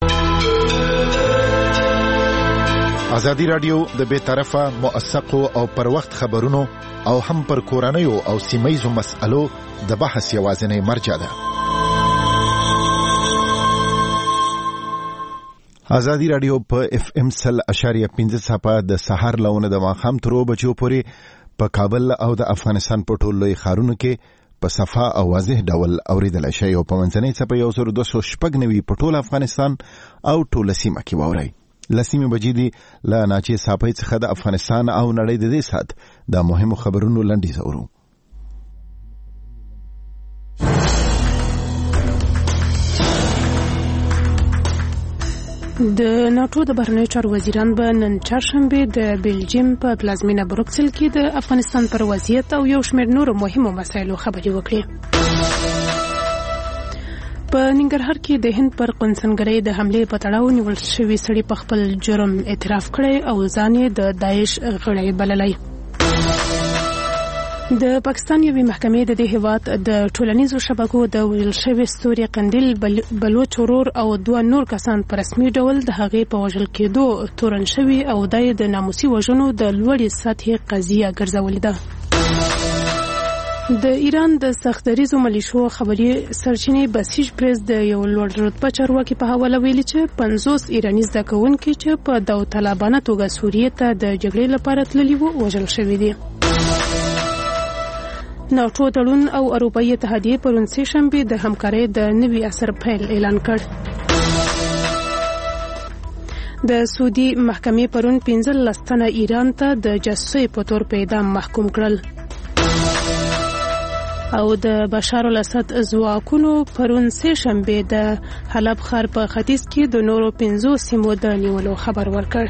ازادي رادیو د بے طرفه موثقو او پر وخت خبرونو او هم پر کورنیو او سیمایزو مسألو د بحث یوازینی مرجع ده. ازادي رادیو په FM 100.5 صفه د سحر لونه د ماخام ترو بچو پورې په کابل او د افغانستان په ټولو لوی ښارونو کې په صفه او واضح ډول اوریدل شي او په منځنۍ صفه 1290 په ټول افغانستان او ټول سیمه کې واوري. لسیمه بجیدي لا ناچې صافي څخه د افغانستان او نړۍ د دې سات د مهمو خبرونو لنډیز اورو. د ناتو د بهرنیو چارو وزیران به نن چهارشنبه د بلجیم په پلازمینه بروکسل کې د افغانستان پر وضعیت او یو شمېر نورو مهمو مسایلو خبرې وکړي. په ننګرهار کې د هند پر قونسلګرۍ د حملې په تړاو نیول شوی سړي په خپل جرم اعتراف کړی او ځان یې د داعش غړی بللی. د پاکستان یوې محکمې د دې هیواد د ټولنیزو شبکو د ویل شوی ستوري قندیل بلوچ ورور او 2 نور کسان په رسمي ډول د هغې په وژل کېدو تورن شوي او د ناموسي وژنو د لوړې سطحې قضیه ګرځولې ده. د ایران د سختدریزو ملیشو خبري سرچینې بسیج پریس د یو لوړ رتبه چارواکي په حواله ویلي چې 50 ایراني زده کوونکي چې په داوطلبانه توګه سوریې ته د جګړې لپاره تللي وو وژل شوي دي. ناتو تړون او اروپایي اتحادیه پرون سه شنبه د همکارۍ د نوي عصر پیل اعلان کړ. د سعودي محکمې پرون 15 تنه ایران ته د جاسوسۍ په تور په اعدام محکوم کړل. او د بشار الاسد ځواکونو پرون سه شنبه د حلب ښار په ختیځ کې د نورو 15 سیمو د نیولو خبر ورکړ.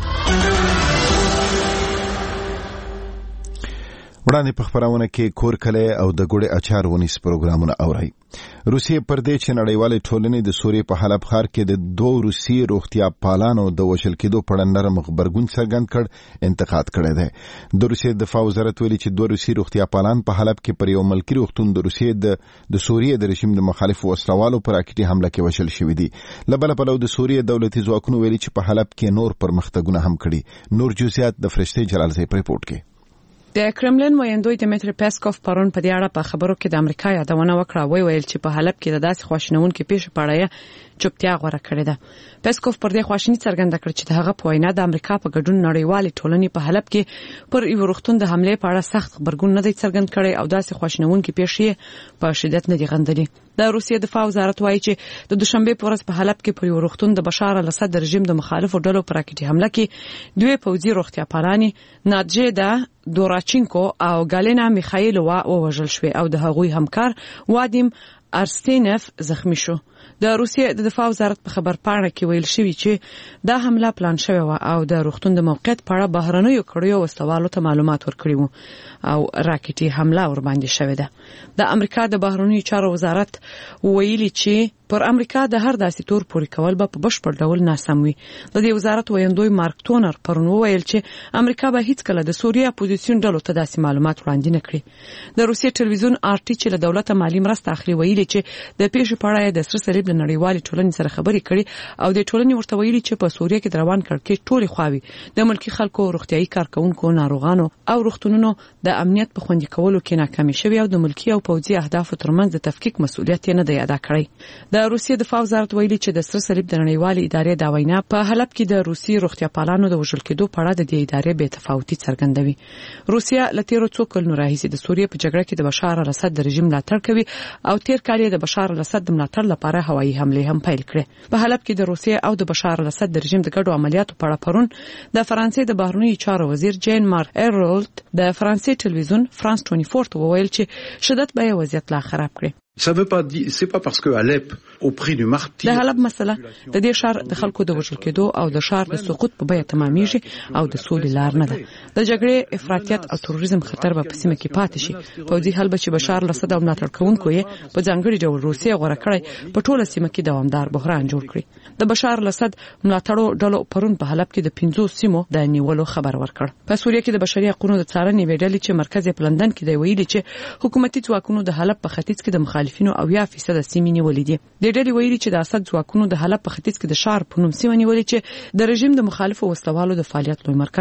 وړاندې په خبرونه کې کور کله او د ګوړې اچار ونیس پروګرامونه اوري. روسیې پر دې چې نړیوالې ټولنې د سوریې په حلب ښار کې د 2 روسي روغتیا پالانو د وژل کېدو په اړه نرم خبرګون څرګند کړ انتقاد کړی دی. د روسیې دفاع وزارت ویلي چې 2 روسي روغتیا پالان په حلب کې پر یو ملکي روغتون د روسیې د سوریې د رژیم د مخالفو وسلوالو پر راکټي حمله کې وژل شوی دي. لبل په لو د سوریې دولتي ځواکونو ویلي چې په حلب کې نور پرمختګونه هم کړي. نور جزئیات د فرشته جلال زی په ریپورت کې. د کرملین وایندوی دمیتری پیسکوف پرون په دې اړه په خبرو کې د امریکا یادونه وکړه ویل چې په حلب کې د داسې خواشینونکو پیښې په اړه چوپتیا غوړه کړې ده. پیسکوف پر دې خواشینی څرګنده کړ چې هغه په وینا د امریکا په ګډون نړیوالې ټولنې په حلب کې پر یو روغتون د حمله په اړه سخت خبرګون نه دی څرګند کړی او داسې خواشینونکو پیښې په شدت نه دی غندلې. د روسیې دفاع وزارت وایي چې د دوشنبه په ورځ په حلب کې پر یو روغتون د بشار الاسد رژیم د مخالفو ډلو پر راکټي حمله کې 2 پوځي روغتیا پالانی نادژیدا دوراچینکو او ګالینا میخایلووا وژل شوې او د هغوی همکار وادیم ارستینف زخمی شو. د روسیې د دفاع وزارت په خبر پاڼه کې ویل شوی چې دا حمله پلان شوی و او د روغتون د موقعیت په اړه بهرنیو کړیو وسلوالو ته معلومات ورکړي وو او راکټي حمله ور باندې شوې ده. د امریکا د بهرنیو چارو وزارت ویلي چې پر امریکا د هر داسې تور پورې کول به په بشپړ ډول ناسم وي. د دې وزارت ویندوی مارک ټونر پرون ویل چې امریکا به هیڅ کله د سوریې اپوزیسیون ډلو ته داسې معلومات وړاندې نه کړي. د روسیې ټلویزیون آرټي چې له دولت مالی مرسته اخلي ویلي چې د پیښې په اړه د سر صلیب د نړیوالې ټولنې سره خبرې کړي او د ټولنې ورته ویلي چې په سوریې کې روان کړکېچ ټولې خواوې د ملکی خلکو روغتيایي کارکونکو ناروغانو او روغتونونو د امنیت په خوندي کولو کې ناکامي شوی او د ملکی او پوځي اهدافو ترمنځ د تفکیک مسؤلیت نه دی ادا کړی. د روسیې دفاع وزارت ویلي چې د سر صلیب د نړیوالې ادارې دا وینا په حلب کې د روسي روغتیا پالانو د وژل کېدو په اړه د دې ادارې بې تفاوتي څرګندوي. روسیا له تیرو څو کلونو راهیسې د سوریې په جګړه کې د بشار الاسد د رژیم ملاتړ کوي او تیر کال د بشار الاسد د ملاتړ لپاره هوایي حمله هم پیل کړې. په حلب کې د روسیې او د بشار الاسد د رژیم د ګډو عملیاتو په اړه پرون د فرانسې د بهرنیو چارو وزیر جین مارک ایرولت د فرانسې ټلویزیون فرانس 24 ته وویل چې شدت به وضعیت لا خراب کړي. Ça veut pas dire c'est pas parce que Alep au prix du martyr د حلب مسله د دې شهر د خلکو د وژل کېدو او د شهر د سقوط په بیه تمامېږي او د سولې لار نه ده. د جګړې افراطیت او تروریزم خطر به په سیمه کې پاتې شي. پوځي حل به چې بشار الاسد او ملاتړ کوونکو یې په ځانګړي ډول روسیې غوړه کړی په ټوله سیمه کې دوامدار بحران جوړ کړي. د بشار الاسد ملاتړو ډلو پرون په حلب کې د 15 سیمو د نیولو خبر ورکړ. په سوریه کې د بشري حقوقو د څارنې ویډلې چې مرکز په لندن کې دی ویلي چې حکومتي ځواکونو د حلب په ختیځ کې د مخالفینو او 10% د سیمې نیولې دي. د ډلې ویلي چې د اسد ځواکونو د حلب په ختیځ کې د شهر په نوم سیمه نیولې چې د رژیم د مخالفو وسلوالو د فعالیت لوی مرکز و.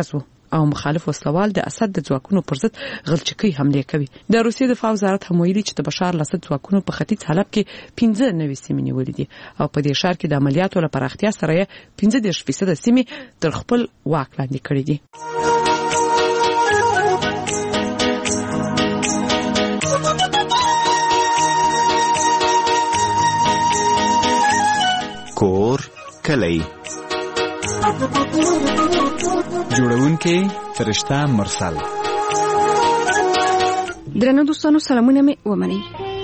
او مخالف وسلوال د اسد د ځواکونو پر ضد غلچکي حمله کوي. د روسیې دفاع وزارت هم ویلي چې د بشار الاسد ځواکونو په ختیځ حلب کې 15 نوې سیمې نیولې دي او په دې ښار کې د عملیاتو لپاره اختیار سره 15% سیمې تر خپل واک لاندې کړې دي. کور کلی جوړونکې فرشته مرسل. درنو دوستانو سلامونه مې ومنئ.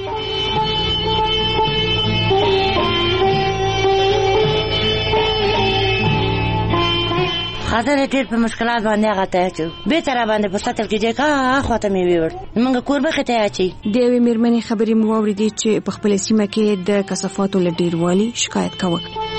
خاطر ډېر په مشکلات باندې غته چو به تر باندې په ساتل کې کا خاطر مې ویور موږ کور به خته اچي د وی میرمنې خبرې مو اوریدي چې په خپل سیمه کې د کثافاتو لډیروالي شکایت کاوه.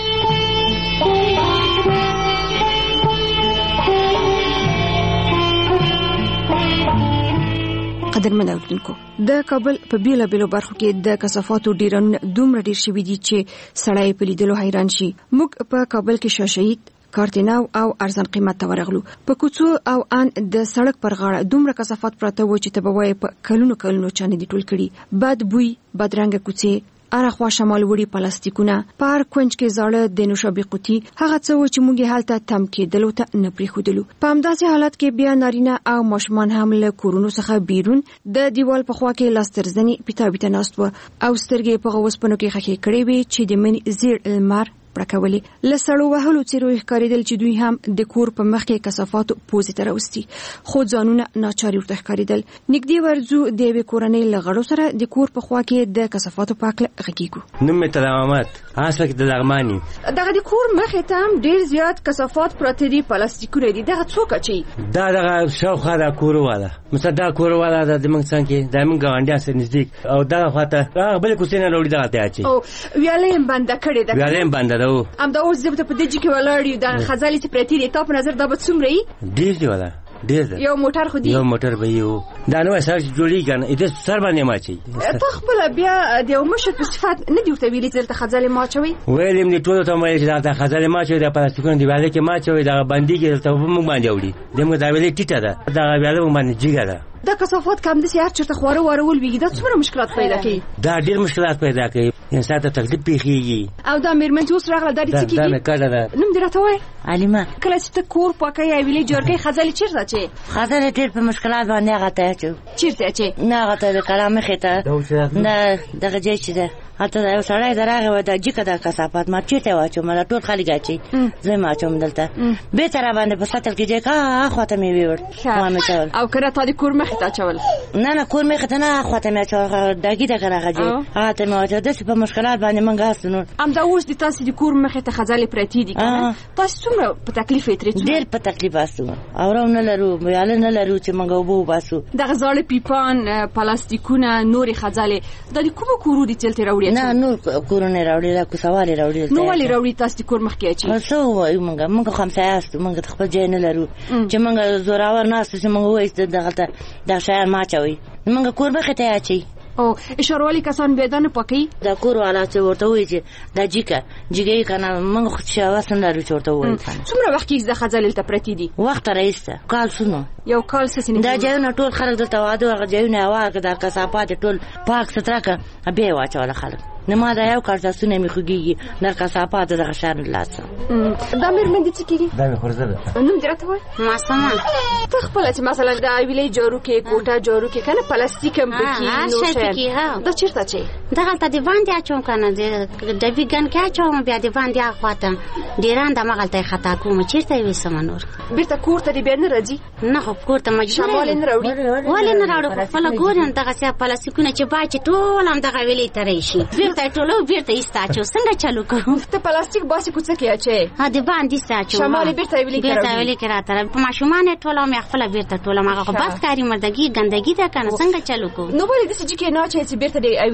قدرمن اوریدونکو د کابل په بیلا بیلو برخو کې د کثافاتو ډیرن دومره ډیر شوي دي چې سړی په لیدلو حیران شي. موږ په کابل کې شاشهید کارتیناو او ارزان قیمت ته ورغلو. په کوڅو او ان د سړک پر غاړه دومره کثافات پراته و چې تبوي په کلونو چانه دي ټول کړي. بد بوی، بدرنګه کوڅې، اړخوا شمال وړي پلاستیکونه، پارک کونج کې زاړه د نوشابې قوتي، هغه څه و چې موږ حالت تم کېدلو ته نه پریښودلو. په همداسې حالت کې بیا نارینه او ماشومان هم له کورونو څخه بیرون د دیوال په خوا کې لاسترزنی پیتابیته ناست و او سترګې په غوسپنو کې خخې کړې وي چې د منی زیر المر پړکولې. لسړو وهلو چیرې ښکارېدل چې دوی هم د کور په مخ کې کثافاتو پوزې ته راوستي، خو ځانونه ناچاري ورته ښکارېدل. نږدې ورځو د یوې کورنۍ له غړو سره د کور په خوا کې د کثافاتو په هکله غږیږو. نوم مې طلا محمد، اصل کې د لغماني. دغه د کور مخې ته هم ډېر زیات کثافات پراته دي، پلاستیکونه دي. دغه څوک اچوي؟ دغه شاوخوا د کور والا مثلا دا کور والا د موږ څنګه کې د موږ ګاونډیان سره نږدې او دغه خواته هغه بل کوڅې نه وروړي دغه ته اچي. او ویالې هم بنده کړې ده. ویالې هم بنده ده. ام دا اوس زبده په دې کې ولاړ یو د خزالې چې پرتی دی. تا په نظر دا به څومره وي؟ ډېر دی ولا ډېر ده. یو موټر خو دی، یو موټر به یو دا نو سر جوړیږي کنه اته سر باندې ماچي. ته خپل بیا د یو مشر په صفات نه دی ورته ویلي چې ته خزالې ماچوي؟ ویلم دي ټول ته مې چې دا خزالې ماچوي د پلاستیکونو دی ویالې کې ماچوي دا باندې کې ته موږ باندې وړي دمو دا ویلې ټیټه ده دا ویالې باندې جګه ده. دا کثافات کم دي هر چرته خواره وارول ویږي. دا څومره مشکلات پیدا کوي؟ دا ډېر مشکلات پیدا کوي، انسان ته تکلیف پیښیږي. او دا میرمن چې اوس راغله دا څه کیږي؟ دا مې کړه ده. نوم دې راته وایي؟ علیمه. کله چې ته کور پاکي یا ویلې جوړ کوي خزالې چیرته اچي؟ خزالې ډېر په مشکلات باندې غته اچو. چیرته اچي؟ نه غته د کلام خته نه دغه ځای چې ده اته یو سړی دراغه و د جګه د کثافات ما چیرته واچو مله ټول خالي گاچي زه ما چوم دلته به تر باندې په ساتل کې کا خواته مې ویور ما چول. او کړه ته د کور مخ ته چول؟ نه کور مخ ته نه خواته مې چول دګی دغه راغی اته مې واچو د په مشکلات باندې منګه اسنو. ام دا اوس د تاسو د کور مخ ته خزالې پرتی دي کنه؟ تاسو څومره په تکلیف یې ترې؟ ډېر په تکلیف اسو او نه لرو ویاله نه لرو چې منګه وبو باسو. دغه زاړه پیپان پلاستیکونه نورې خزالې د کوم کورو دي چلته راوړي؟ نه نور کورونه راوړي دا کو سوالې راوړي. نو ولې راوړي تاسو د کور مخ کې اچي؟ څه وایي منګه خمسایاست منګه خپل ځای نه لرو چې منګه زوراور ناس چې منګه وایي دغه ته د شاعر ماچوي منګه کور مخ ته اچي. او اشاروالی کسان بيدانه پاکي دا کور والا چې ورته وایي چې دا جګی کنه موږ خو چې واسم لرو چې ورته وایي. څومره وخت کې د خزل ته پرتی دي؟ وخت راځه کال شنو یو کال سسنی دا ځایونه ټول خلک دلته واده هغه ځایونه واګه د کثافات ټول پاک ستراکه به واچول خلک. نه ما دا یو کار تاسو نه میخوږي د کثافات د غشان لاسه. دا مېرمن دي چې کیږي؟ دا مې خورزه ده. نوم درته وای؟ ما سما ته خپل چې مثلا دا ویلې جوړو کې کوټه جوړو کې کنه پلاستیک هم پکې نو شه دا چیرته چي دغه ته دی باندې اچوم کنه د ویګن کې اچوم بیا دی باندې اخواتم ډیران د مغلطه خطا کوم چیرته وې سمنور بیرته کوړه دی بیرنه راځي نه خو کوړه مجبور شمال نه راوړي ولې نه راوړو خپل ګورم دغه څه پلاستیکونه چې باچ ټول هم دغه ویلې ترې شي بیرته ټولو بیرته ایستاچو څنګه چالو کوم ته پلاستیک باسي کوڅه کې اچي ها دی باندې ساچو شمال بیرته ویلې کې راته په ماشومان ټول هم خپل بیرته ټول ما غو بس کاری مردګي ګندګي ده کنه څنګه چالو کوم نو ولې د سږي کې نه چې بیرته دی ویلې ترانه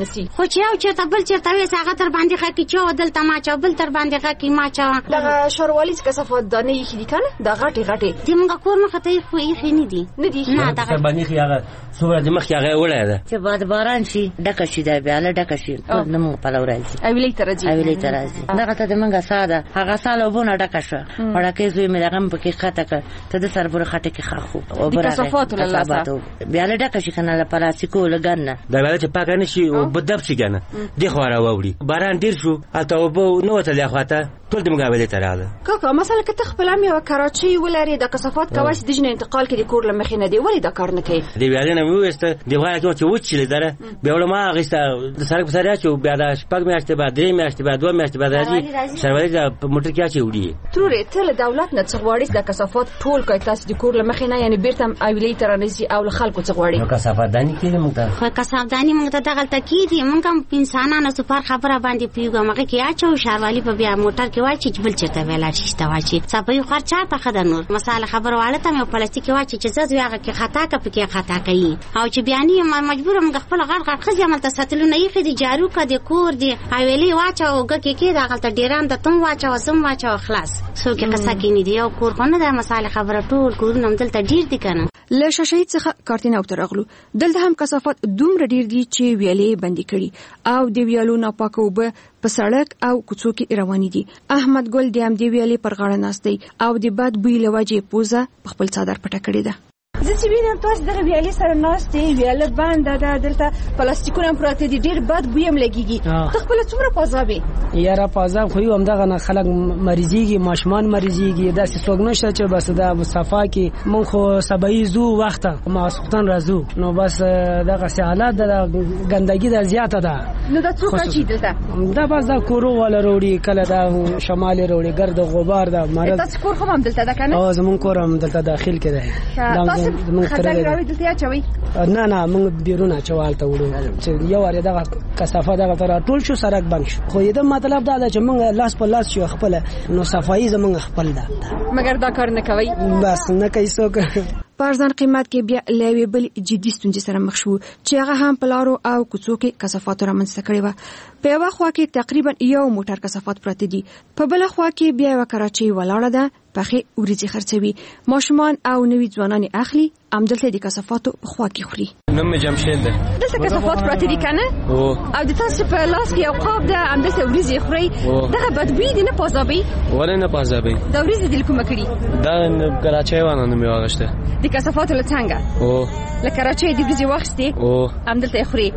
نسی خو چې یو چېرته بل چېرته وي هغه تر باندې غکي چې دلته ما چا بل تر باندې غکي ما چا دغه ښاروالي کثافات دانې یې دي کنه د غټي د موږ کور مخه ته خو یې نه دي نه دغه باندې هغه څومره د مخ هغه وړه ده چې بعد باران شي ډکه شي دا بیا له ډکه شي نه مو په لورځي اویلې ترځي دغه ته د منګه ساده هغه ساله وبونه ډکه شو وړکه زوی مې دغه په کې خطه ک ته د سربور خټه کې خاخو او د کثافات له بیا له ډکه شي کنه له پلاستیکو لګنه دا ویل چې پاک نه شي او بدب شي کنه دی خو راوړي باران ډیر شو اته وبو نو ته له خواته ټول د مقابله تراله کاکا مثلا که تخپل هم یو کراچي ولري د کثافات کواسي د جن انتقال کې د کور لمخې نه دی ولې دا کار نه کوي دی ویل نه وسته دی غواړي چې وچلی دره بیا ول ما غسته د سړک په سره چې بیا د شپږ میاشتې بعد درې میاشتې بعد دوه میاشتې بعد راځي سروالي د موټر کې اچي وړي تروري ته دولت نه څغواړي د کثافات ټول کوي تاسو د کور لمخې نه یعنی بیرته اویلې ترانځي او خلکو څغواړي کثافات دانی کې موږ خو کثافات دانی موږ ته دغه تکیدي موږ هم انسانانو سپار خبره باندې پیوګه مګه کې اچو شاروالي په بیا موټر کې واچي چې بل چرته ویلا شي واچي صاحب خرچه ته خدای نور مساله خبر واله ته مې پلاستیک واچي چې زړه هغه کې خطا کې خطا کوي او چې بیانې مجبور موږ خپل غړ خزي عمل ته ساتلو نه یې خدي جارو کده کور دی اویلې واچو ګکه کې دغه ته ډیران د تم واچو سم واچو خلاص سو کې قصه کې نه دی او کور خو نه د مساله خبره ټول کورونه دلته ډیر دي کنه له شاشید څخه کارتینه وترغلو دلته هم کثافات دومره ډیر دي چې ویلې بندي کړي او دی ویلو نه پاکوبه په سړک او کوڅو کې روانې دي احمد ګل د ام دی ویلې پر غاړه ناشتي او د باد بوی لوجه پوزه خپل صادر پټه کړی ده زه چې وینم تاسو دغه ویالې سره ناشته ویاله باندې دا دلته پلاستیکونه پراته دي ډیر بد بوی هم لګيږي ته خپل څومره پازابي یاره پازاب خو هم دغه نه خلک مریضيږي ماشومان مریضيږي دا څه نشته چې بس دا مصطفی کې مونږ خو سبای زو وخت ما سختن راځو نو بس دغه سه حالات د ګندګي د زیاته ده نو دا څوک چې دلته دا بس دا کورو ولا وروړي کله دا شمالي وروړي ګرد غبار دا مرض تاسو کور هم دلته ده کنه او زمون کور هم دلته داخل کې ده خزانه راوي دلته چوي نه موږ بیرونه چوالته وړو چې یو واره دغه کثافات دغه تر ټول شو سرک بند شو خو دا مطلب دا چې موږ لاس په لاس شو خپل نو صفایي زموږ خپل ده مګر دا کار نه کوي بس نه کوي څوک پارزان قیمت کې بیا لوي بل جدي ستونزې سره مخ شو چې هغه هم پلارو او کوڅو کې کثافات رامنځته کړي و په یو خوا کې تقریبا یو موټر کثافات پراته دي په بل خوا کې بیا یو کراچي ولاړه ده پخې ورځي خرڅوي ماشومان او نوي ځوانان اخلي امدلته د کثافاتو په خوا کې خوري نوم جمشید ده دلته کثافات پراته دي کنه او د تاسو په لاس کې یو قاب ده امدلته ورځي خوري دغه بدبوی دي نه پازابي ولې نه پازابي دا ورځي د کومه کړی دا کراچي وانه مې واغشته د کثافاتو له څنګه له کراچي د ورځي واخستي امدلته خوري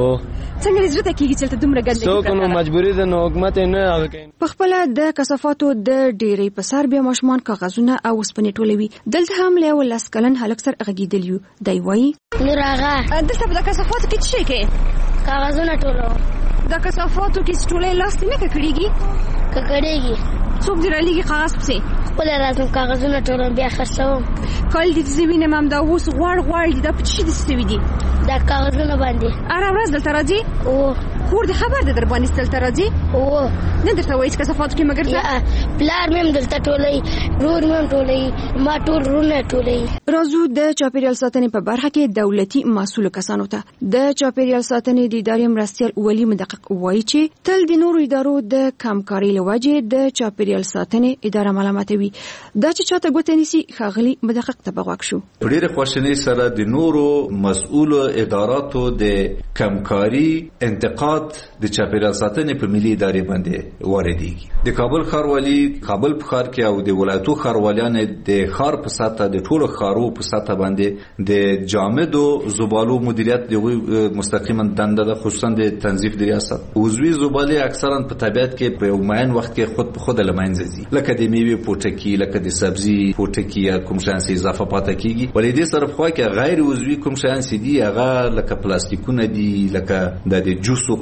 څنګه لزرته کیږي چې ته دومره ګندګي څوک نو مجبوری ده نو حکومت نه هغه کوي په خپل د کثافاتو د ډېرې په سر بیا ماشومان کاغذونه او وسپنې ټولوي دلته هم له ولس کلن هلک سر غږیدلیو دی وایي نورغه دلته په کثافاتو کې څه کې کاغذونه ټولو د کثافاتو کې ټولې لاس نه کړيږي څوک دی رالیږي کاغذ پسې خپل راځم کاغذونه ټول بیا خرڅوم کله دې زمينه مم دا اوس غوړ دي دا پچې دي ستوي دي دا کاغذونه باندې اره ورځ دلته راځي او خور د خبر د در باندې دلته راځي او نه درته وایي کثافات کې مګر ته پلار مم دلته ټولې رور مم ټولې ما ټول رونه ټولې راځو د چاپیریال ساتنې په برخه کې دولتي مسؤل کسانو ته د چاپیریال ساتنې د ادارې مرستیال ولی مدقق وایي چې تل د نورو ادارو د کمکاري لوجه د چاپیریال ساتنې اداره ملامتوي دا چې چاته ګوتې نیسي ښاغلي مدقق ته بغوښ شو ډېر خوشنۍ سره د نورو مسؤل اداراتو د کمکاري انتقاد د چاپیریال ساتنې په ملي ادارې باندې واردېږي د کابل ښاروالي کابل په ښار کې او د ولایتو ښاروالانو د ښار په سطح د ټولو ښارو په سطح باندې د جامدو زبالو مدیریت د مستقیما دنده ده خصوصا د تنظیف د ریاست عضوي زباله اکثرا په طبیعت کې په یو معین وخت کې خود په خود لمنځه ځي لکه د میوې پوټکی لکه د سبزي پوټکی یا کوم شان سي اضافه پاتې کیږي ولې دې سره خو کې غیر عضوي کوم شان سي دي هغه لکه پلاستیکونه دي لکه د جوسو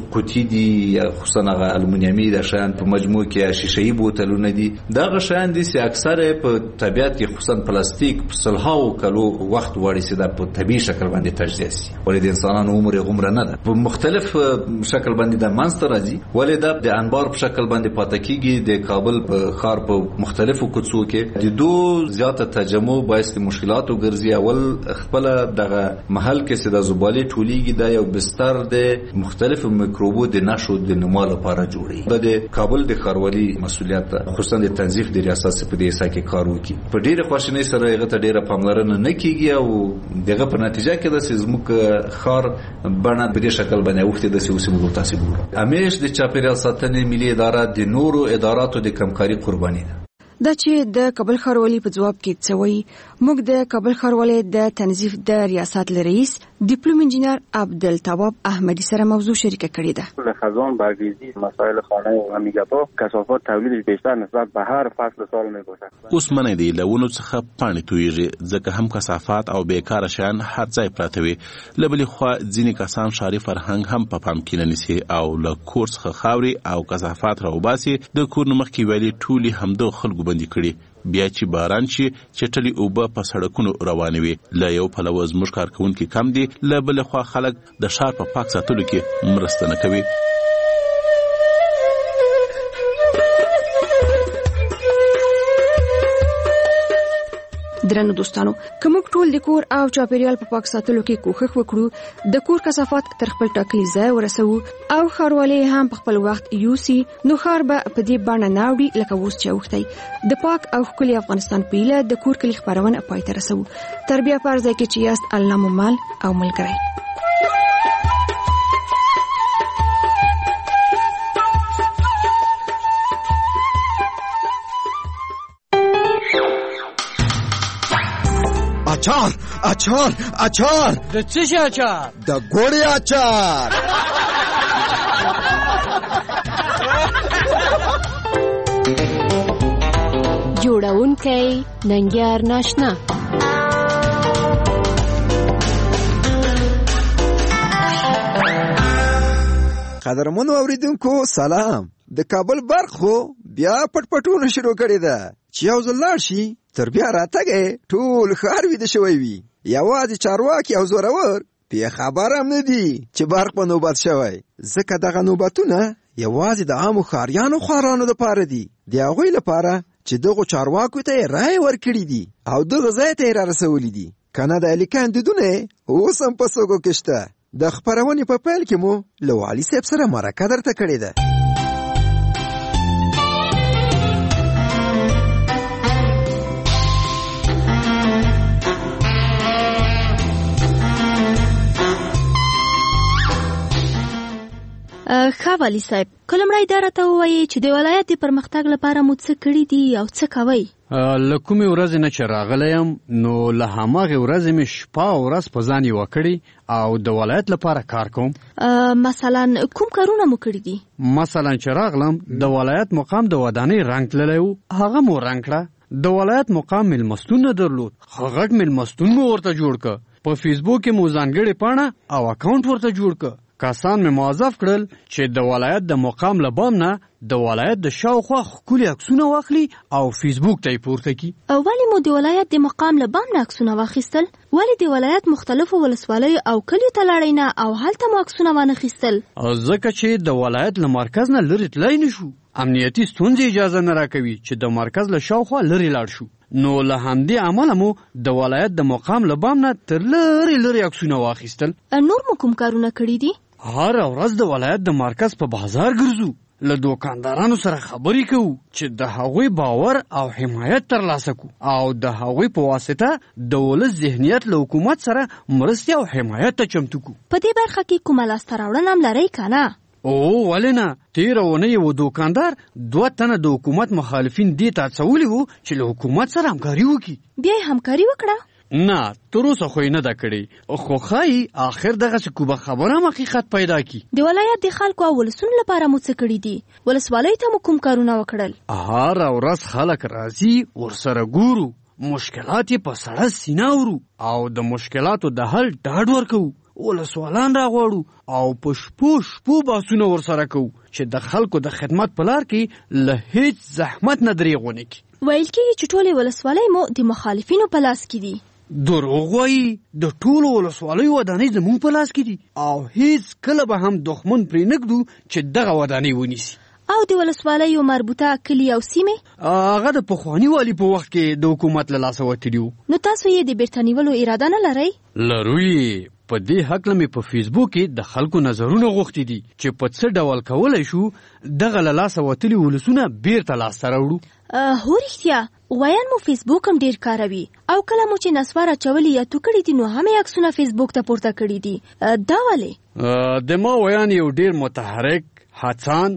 قوطي دي خصوصا هغه الومنیامي د شان په مجموع کې شیشه‌ای بوتلونه دي دا غشان دي چې اکثره په طبيعت کې خصوصا پلاستیک په سلهاو کلو وخت وړي چې دا په طبيعي شکل باندې تجزیه شي ولې د انسانانو عمر غومره نه ده په مختلف شکل باندې د مانستر راځي ولې دا د انبار په شکل باندې پاتې کیږي د کابل په ښار په مختلفو کوڅو کې د دوه زیاته تجمع باعث مشکلات وګرځي اول خپل دغه محل کې چې د زبالې ټولېږي دا یو بستر د مختلفو میکروبو د نشو د نمو لپاره جوړي د کابل د ښاروالي مسؤلیت خصوصا د تنظیف د ریاست په دې سکه کار وکړي په ډیره خوشنۍ سره هغه ته ډیره پاملرنه نه کیږي او دغه په نتیجه کې د سیزموک خار بڼه په دې شکل باندې وخت د سیاسي تاسو ګورو همیش د چاپیریال ساتنې ملي اداره د نورو اداراتو د کمکاري قرباني ده دا چې د کابل ښاروالي په جواب کې څوي موږ د کابل ښاروالي د تنظیف د ریاست رئیس دیپلوم انجینر عبدالتواب احمدی سره موضوع شریک کړې ده. خزان برگریزی مسائل خانه و همیگاپا کثافات تولیدش بیشتر نسبت به هر فصل سال میباشد. اوس منی دی لونو څخه پانی تویږي ځکه هم کثافات او بیکاره شیان هر ځای پراته وي. لبلې خو ځینې کسان شاري فرهنګ هم په پام کې نه نیسي او له کور څخه خاوري او کثافات راوباسي د کور مخکې ویلي ټولي همدغه خلکو بندي کړي. بیا چې باران شي چټلي اوبه په سړکونو روانوي له یو پلوه زموږ کارکونکي کم دي له بل خوا خلک د ښار په پاک ساتلو کې مرسته نه کوي. درنو دوستانو کوم ټول د کور او چاپیریال په پاک ساتلو کې کوښښ وکړو د کور کثافات تر خپل ټاکلي ځای ورسو او ښاروالي هم په خپل وخت یوسي نو ښار به په دې باندې ناوړي لکه اوس چې وختي د پاک او ښکلي افغانستان په اړه د کور کلی خبرونه پای ته رسو تر بیا فرض کې چې یاست الله مو مال او ملګری. اچار د څه شي اچار؟ د ګوړې اچار. جوړونکی ننګیار ناشنا. قدرمنو اوریدونکو سلام. د کابل برق خو بیا پټپټونه شروع کړی ده چې یو ځل لاړ شي تر بیا راتګ ټول ښار ویده شوی وي. یوازې چارواکي او زورور پې خبر هم نه دي چې برق په نوبت شوی ځکه دغه نوبتونه یوازې د عامو ښاریانو خوارانو دپاره دي د هغوی لپاره چې دغو چارواکو ته یې رایې ورکړي دي او دغه ځای ته یې رارسولي دي. که نه د هلیکان دودونه اوس هم په سوګو کې شته. د خپرونې په پیل کې مو له والي صاحب سره مرکه درته کړې ده. ښاغلي صاحب کله مړی دا راته ووایي چې د ولایت د پرمختګ لپاره مو څه کړي دي او څه کوئ؟ له کومې ورځې نه چې راغلی یم نو له هماغې ورځې مې شپه او ورځ په ځان یوه کړي او د ولایت لپاره کار کوم. مثلا کوم کارونه مو کړي دي؟ مثلا چې راغلم د ولایت مقام د ودانۍ رنګ تللی و هغه مو رنګ کړه. د ولایت مقام میلمستون نه درلود غټ میلمستون مو ورته جوړ که. په فیسبوک کې مو ځانګړې پاڼه او اکاونټ ورته جوړ که. کسان مې موظف کړل چې د ولایت د مقام له بام نه د ولایت د شاوخوا ښکلي عکسونه واخلي او فیسبوک ته یې پورته کړي. ولې مو د ولایت د مقام له بام نه عکسونه واخیستل؟ ولې د ولایت مختلفو ولسوالیو او کلیو ته لاړئ نه او هلته مو عکسونه وانخیستل؟ ځکه چې د ولایت له مرکز نه لرې تللی نه شو. امنیتي ستونزې اجازه نه راکوي چې د مرکز له شاوخوا لرې لاړ شو. نو له همدې امله مو د ولایت د مقام له بام نه تر لرې عکسونه واخیستل. نور مو کوم کارونه کړي دي؟ هر ورځ د ولایت د مرکز په بازار ګرځو. له دوکاندارانو سره خبرې کوو چې د هغوی باور او حمایت ترلاسه کو او د هغوی په واسطه د ولس ذهنیت له حکومت سره مرستې او حمایت ته چمتو کو. په دې برخه کې کومه لاسته راوړنه هم لرئ که نه؟ ولې نه. تېره اونۍ یو دوکاندار 2 تنه د حکومت مخالفین دې ته هڅولي وو چې له حکومت سره همکاري وکړي. بیا یې همکاري وکړه؟ نه تر اوسه خو یې نه ده کړې خو ښایي آخر دغسې کومه خبره هم حقیقت پیدا کړي. د ولایت د خلکو او ولسونو لپاره مو څه کړي دي؟ ولسوالیو ته مو کوم کارونه وکړل؟ هره ورځ خلک راځي ورسره ګورو مشکلات یې په سړه سینه اورو او د مشکلاتو د حل ډاډ ورکوو. ولسوالان راغواړو او په شپو باسونه ورسره کوو چې د خلکو د خدمت په لار کې له هیڅ زحمت نه دریغ ونه کړي. ویل کېږي چې ټولې ولسوالۍ مو د مخالفینو په لاس کې دي. دروغ وایي، د ټولو ولسوالیو ودانۍ زموږ په لاس کې دي او هیڅ کله به هم دښمن پرې نږدو چې دغه ودانۍ ونیسي. او د ولسوالیو مربوطه کلي او سیمې هغه د پخواني والي په وخت کې د حکومت له لاسه وتلي وو. نو تاسو یې د بیرته نیولو اراده نه لرئ؟ لرو یې. په دې هکله مې په فیسبوک کې د خلکو نظرونه غوښتي دي چې په څه ډول کولی شو دغه له لاسه وتلي ولسونه بیرته لاسته راوړو. هو رښتیا ویان مو فیسبوک هم ډیر کاروي او کله مو چې نسوار اچولي یا تو کړي دي نو هم یې عکسونه فیسبوک ته پورته کړي دي. دا ولې؟ د ما ویان یو ډیر متحرک، هڅان،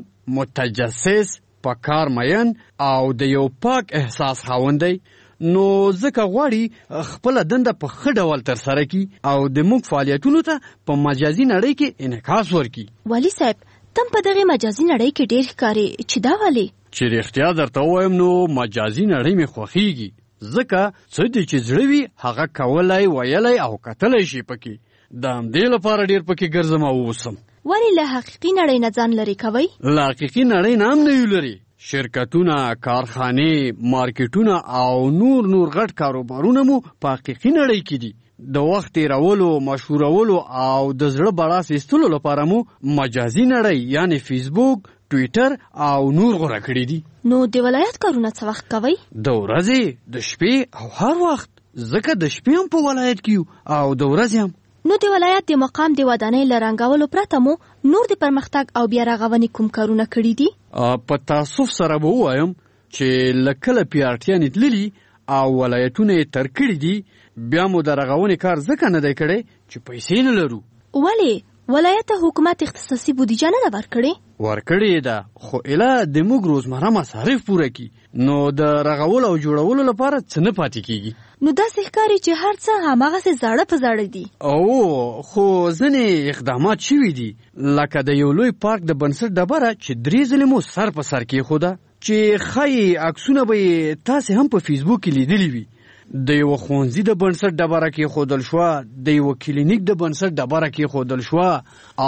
متجسس، پکار مین او د یو پاک احساس خاوند دی. نو ځکه غواړي خپل دنده په ښه ډول ترسره کړي او د موږ فعالیتونو ته په مجازي نړۍ کې انعکاس ورکړي. والي صاحب تم په دغه مجازي نړۍ کې ډیر ښکاري چې دا ولې؟ چې رښتیا درته ووایم نو مجازي نړۍ مې خوښیږي ځکه څه دي چې زړه وي هغه کولی، ویلی او کتلی شي پکې. د همدې لپاره ډیر پکې ګرځم او اوسم. ولې له حقیقي نړۍ نه ځان لرې کوئ؟ له حقیقي نړۍ نه هم نه یو لرې. شرکتونه، کارخانې، مارکیټونه او نور غټ کاروبارونه مو په حقیقي نړۍ کې دي. د وخت تیرولو، مشهورولو او د زړه بړاس ایستلو لپاره مو مجازي نړۍ یعنی فیسبوک، ټویټر او نور غوره کړي دي. نو د ولایت کارونه څه وخت کوئ؟ د ورځې، د شپې او هر وخت. ځکه د شپې هم په ولایت کې او د ورځې هم. نو د ولایت د مقام د ودانۍ له رنګولو پرته مو نور د پرمختګ او بیا رغونې کوم کارونه کړي دي؟ په تاسف سره به ووایم چې له کله پیارټیانې تللي او ولایتونه یې تر کړي دي بیا مو د رغونې کار ځکه نه دی کړی چې پیسې نه لرو. ولې؟ ولایت حکومت اختصاصي بودیجه نه ده ورکړې؟ ورکړې ده خو ایله د موږ روزمره مصارف پوره کړي نو د رغولو او جوړولو لپاره څه نه پاتې کیږي. نو داسې ښکاري چې هر څه هماغسې زاړه په زاړه دي. او خو ځینې اقدامات شوي دي لکه د یو لوی پارک د بنسټ ډبره چې 3 ځلې مو سر په سر کېښوده چې ښایي عکسونه به یې تاسې هم په فیسبوک کې لیدلي وي. د یو ښوونځي د بنسټ ډبره کېښودل شوه، د یو کلینیک د بنسټ ډبره کېښودل شوه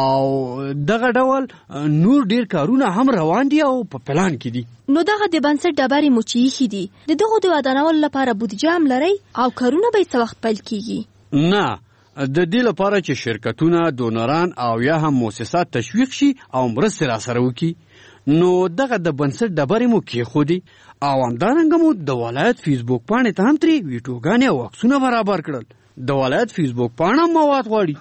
او دغه ډول نور ډیر کارونه هم روان دي او په پلان کې دي. نو دغه د بنسټ ډبرې مو چې ایښي دي د دغو د ودانولو لپاره بودیجه هم لرئ او کارونه به یې څه وخت پیل کیږي؟ نه، د دې لپاره چې شرکتونه، دونران او یا هم مؤسسات تشویق شي او مرستې راسره وکړي نو دغه د بنسټ ډبرې مو کېښودې او همدارنګه مو د ولایت فیسبوک پاڼې ته هم ترې ویډیوګانې او عکسونه برابر کړل. د ولایت فیسبوک پاڼه هم مواد غواړي.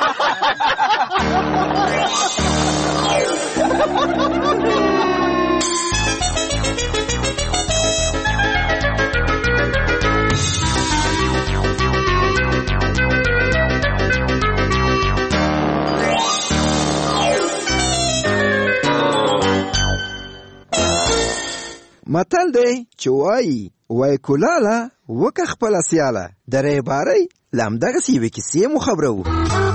متل دی چې وای کولاله وکه خپله سیاله د ریبارۍ له همدغسې یوې کیسې مو خبرو.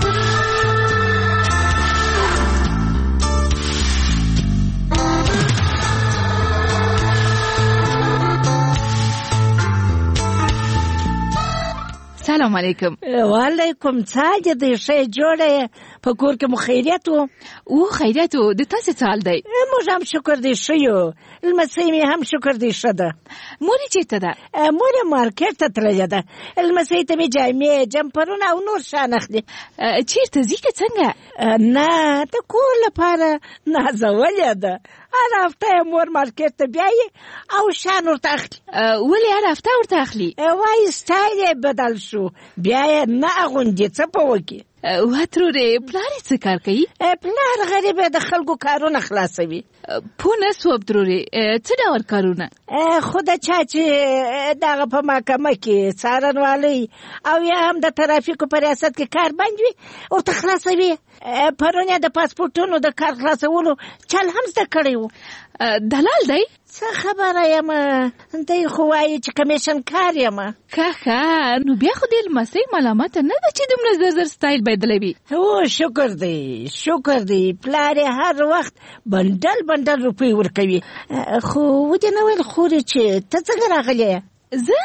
سلام علیکم. وعلیکم سلام. دې ښه جوړه په کور کې مو خیریت و؟ او خیریت و. د تاسې څه حال دی؟ موږ هم شکر دې ښه یو. لمسۍ مې هم شکر دې ښه ده. مور یې چېرته ده؟ مور یې مارکېټ ته تللې ده. لمسۍ ته مې جامې، جمپرونه او نور شیان اخلي. چېرته ځي که څنګه؟ نه، د کور لپاره نازولې ده. هر هفته یې مور مارکېټ ته بیایي او شیان ورته اخلي. ولې هر هفته ورته اخلي؟ وایي سټایل یې بدل شو، بیا یې نه اغوندي، څه په وکړي. وترورې پلار یې څه کار کوي؟ پلار غریب د خلکو کارونه خلاصوي. پوه نه سوم ترورې، څه ډول کارونه؟ خو د چا چې دغه په محکمه کې څارنوالۍ او یا هم د ترافیکو په ریاست کې کار بند وي ورته خلاصوي. پرون یې د پاسپورټونو د کار خلاصولو چل هم زده کړی و. دلال دی؟ څه خبره یم، دی خو وایي چې کمیشن کار یم. ښه نو بیا خو دې لمسۍ ملامته نه ده چې دومره زر زر سټایل بدلوي. او شکر دی، شکر دی. پلار یې هر وخت بندل روپۍ ورکوي. خو ودې نه ویل خورې چې ته څنګه راغلی یې؟ زه؟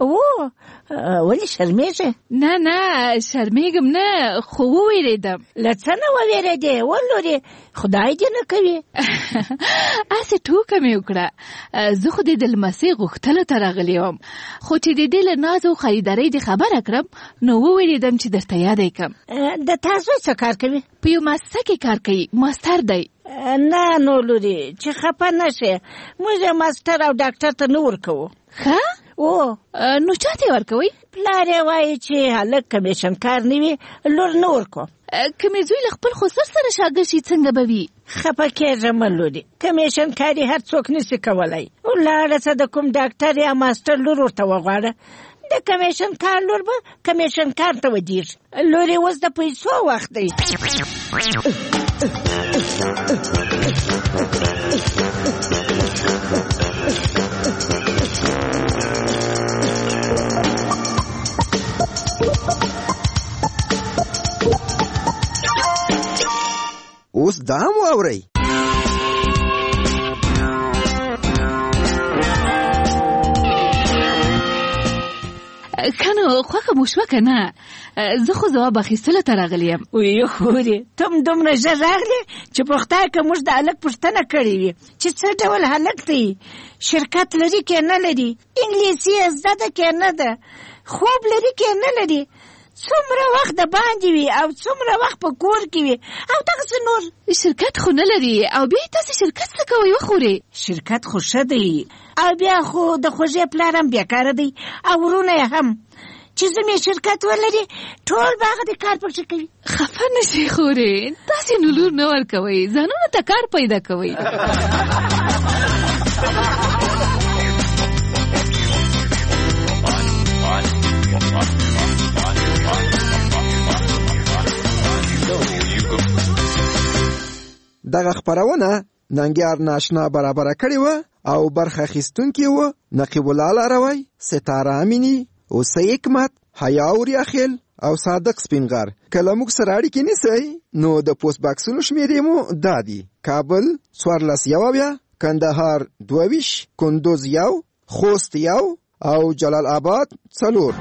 ولې شرمېږې؟ نه شرمېږم نه، خو ووېرېدم. له څه نه ووېرېدې؟ ولورې خدای دې نه کوي. هسې ټوکه مې وکړه. زه خو دې د لمسۍ غوښتلو ته راغلی وم، خو چې د دې له ناز او خریدارۍ دې خبره کړم نو ووېرېدم چې درته یاده کړم. د تاسو څه کار کوي؟ په یو مؤسسه کې کار کوي، ماستر دی. نه نو لورې چې خفه نه شې، موږ ماستر او ډاکټر ته نه ورکوو. ښه نو چاته ورکوي؟ پلار یې وایي چې هلک کمیشن کار نه وي لور نه ورکو. که مې زوی له خپل خسر سره شاګرد شي څنګه به وي؟ خفه کېږه مه لورې، کمیشن کاري هر څوک نشي کولی. لاړه څه د کوم ډاکټر یا ماستر لور ورته وغواړه، د کمیشن کار لور به کمیشن کار ته ودیږي. لورې اوس د پیسو وخت دی. اوس دا مو اورئ. کنو خوښه مو شوه که نه؟ زه خو ځواب اخیستلو ته راغلی یم. وی خورې ته هم دومره ژر راغلې چې په خدای که موږ د هلک پوښتنه کړې وي چې څه ډول هلک دی، شرکت لري که نه لري، انګلیسي یې زده ده که نه ده، خوب لري که نه لري، څومره وخت د باندې وي او څومره وخت په کور کې وي او دغسې نور. شرکت خو نه لري او بیا تاسې شرکت څه کوئ وخورې؟ شرکت خو ښه دی او بیا خو د خوږې پلار هم بیکاره دی او ورونه یې هم، چې زمې شرکت ولري ټول به هغه د کار پکې کوي. خفه نه شئ خورې، تاسې نو لور نه ورکوئ، ځانونه ته کار پیدا کوئ. دغه خپرونه ننګیار ناشنا برابره کړې وه او برخه اخیستونکي وه نقیب الله لاروی، ستاره امینی، اوسۍ حکمت، حیا اوریاخیل او صادق سپینغر. که له موږ سره اړیکې نیسئ نو د پوسټ باکسونو شمېرې مو دا دي: کابل 14 کندهار 22 کندوز 1 خوست 1 او جلال آباد 4.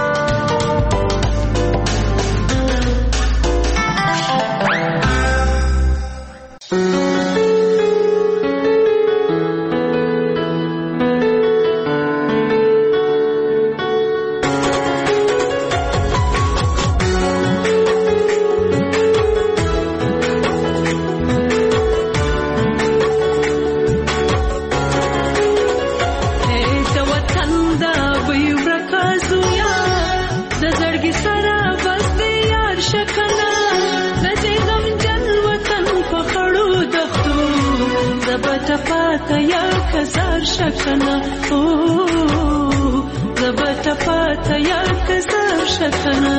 شکنه زبط پاتا یا کزر شکنه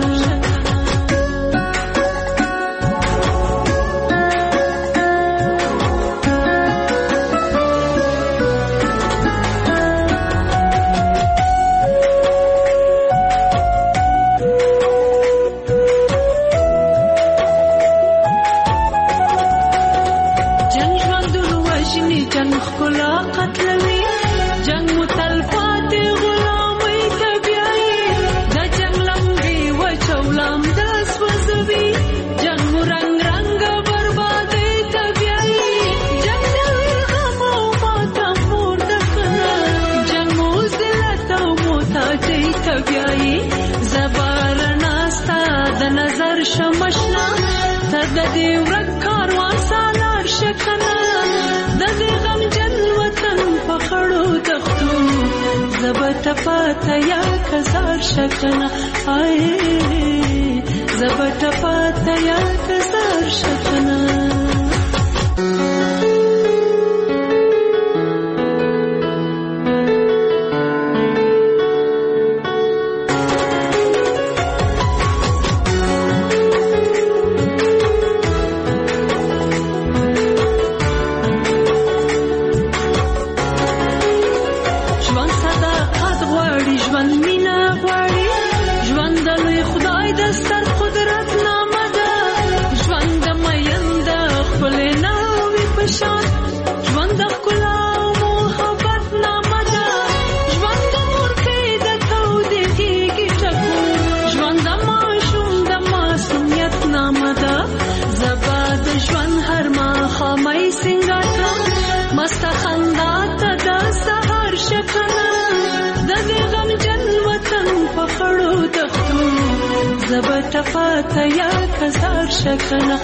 پاتا یا کزار شکنه آی زبط پاتا یا کزار شکنه ژوند د لوی خدای د ستر قدرت نامه ده ژوند د مین زبټ پاته یا کزار شکنه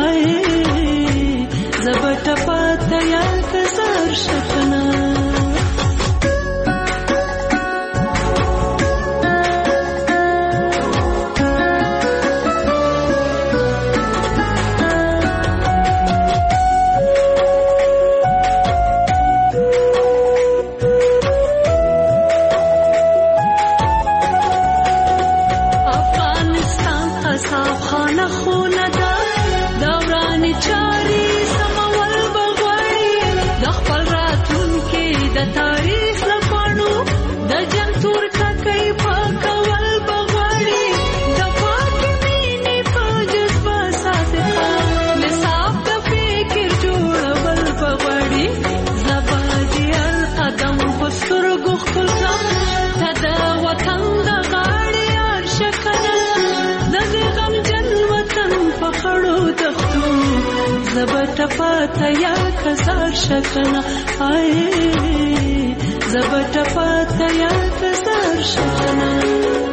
زبټ پاته یا کزار شکنه زبټ پاته یا کزار شکنه زبټ پاته یا کزار شکنه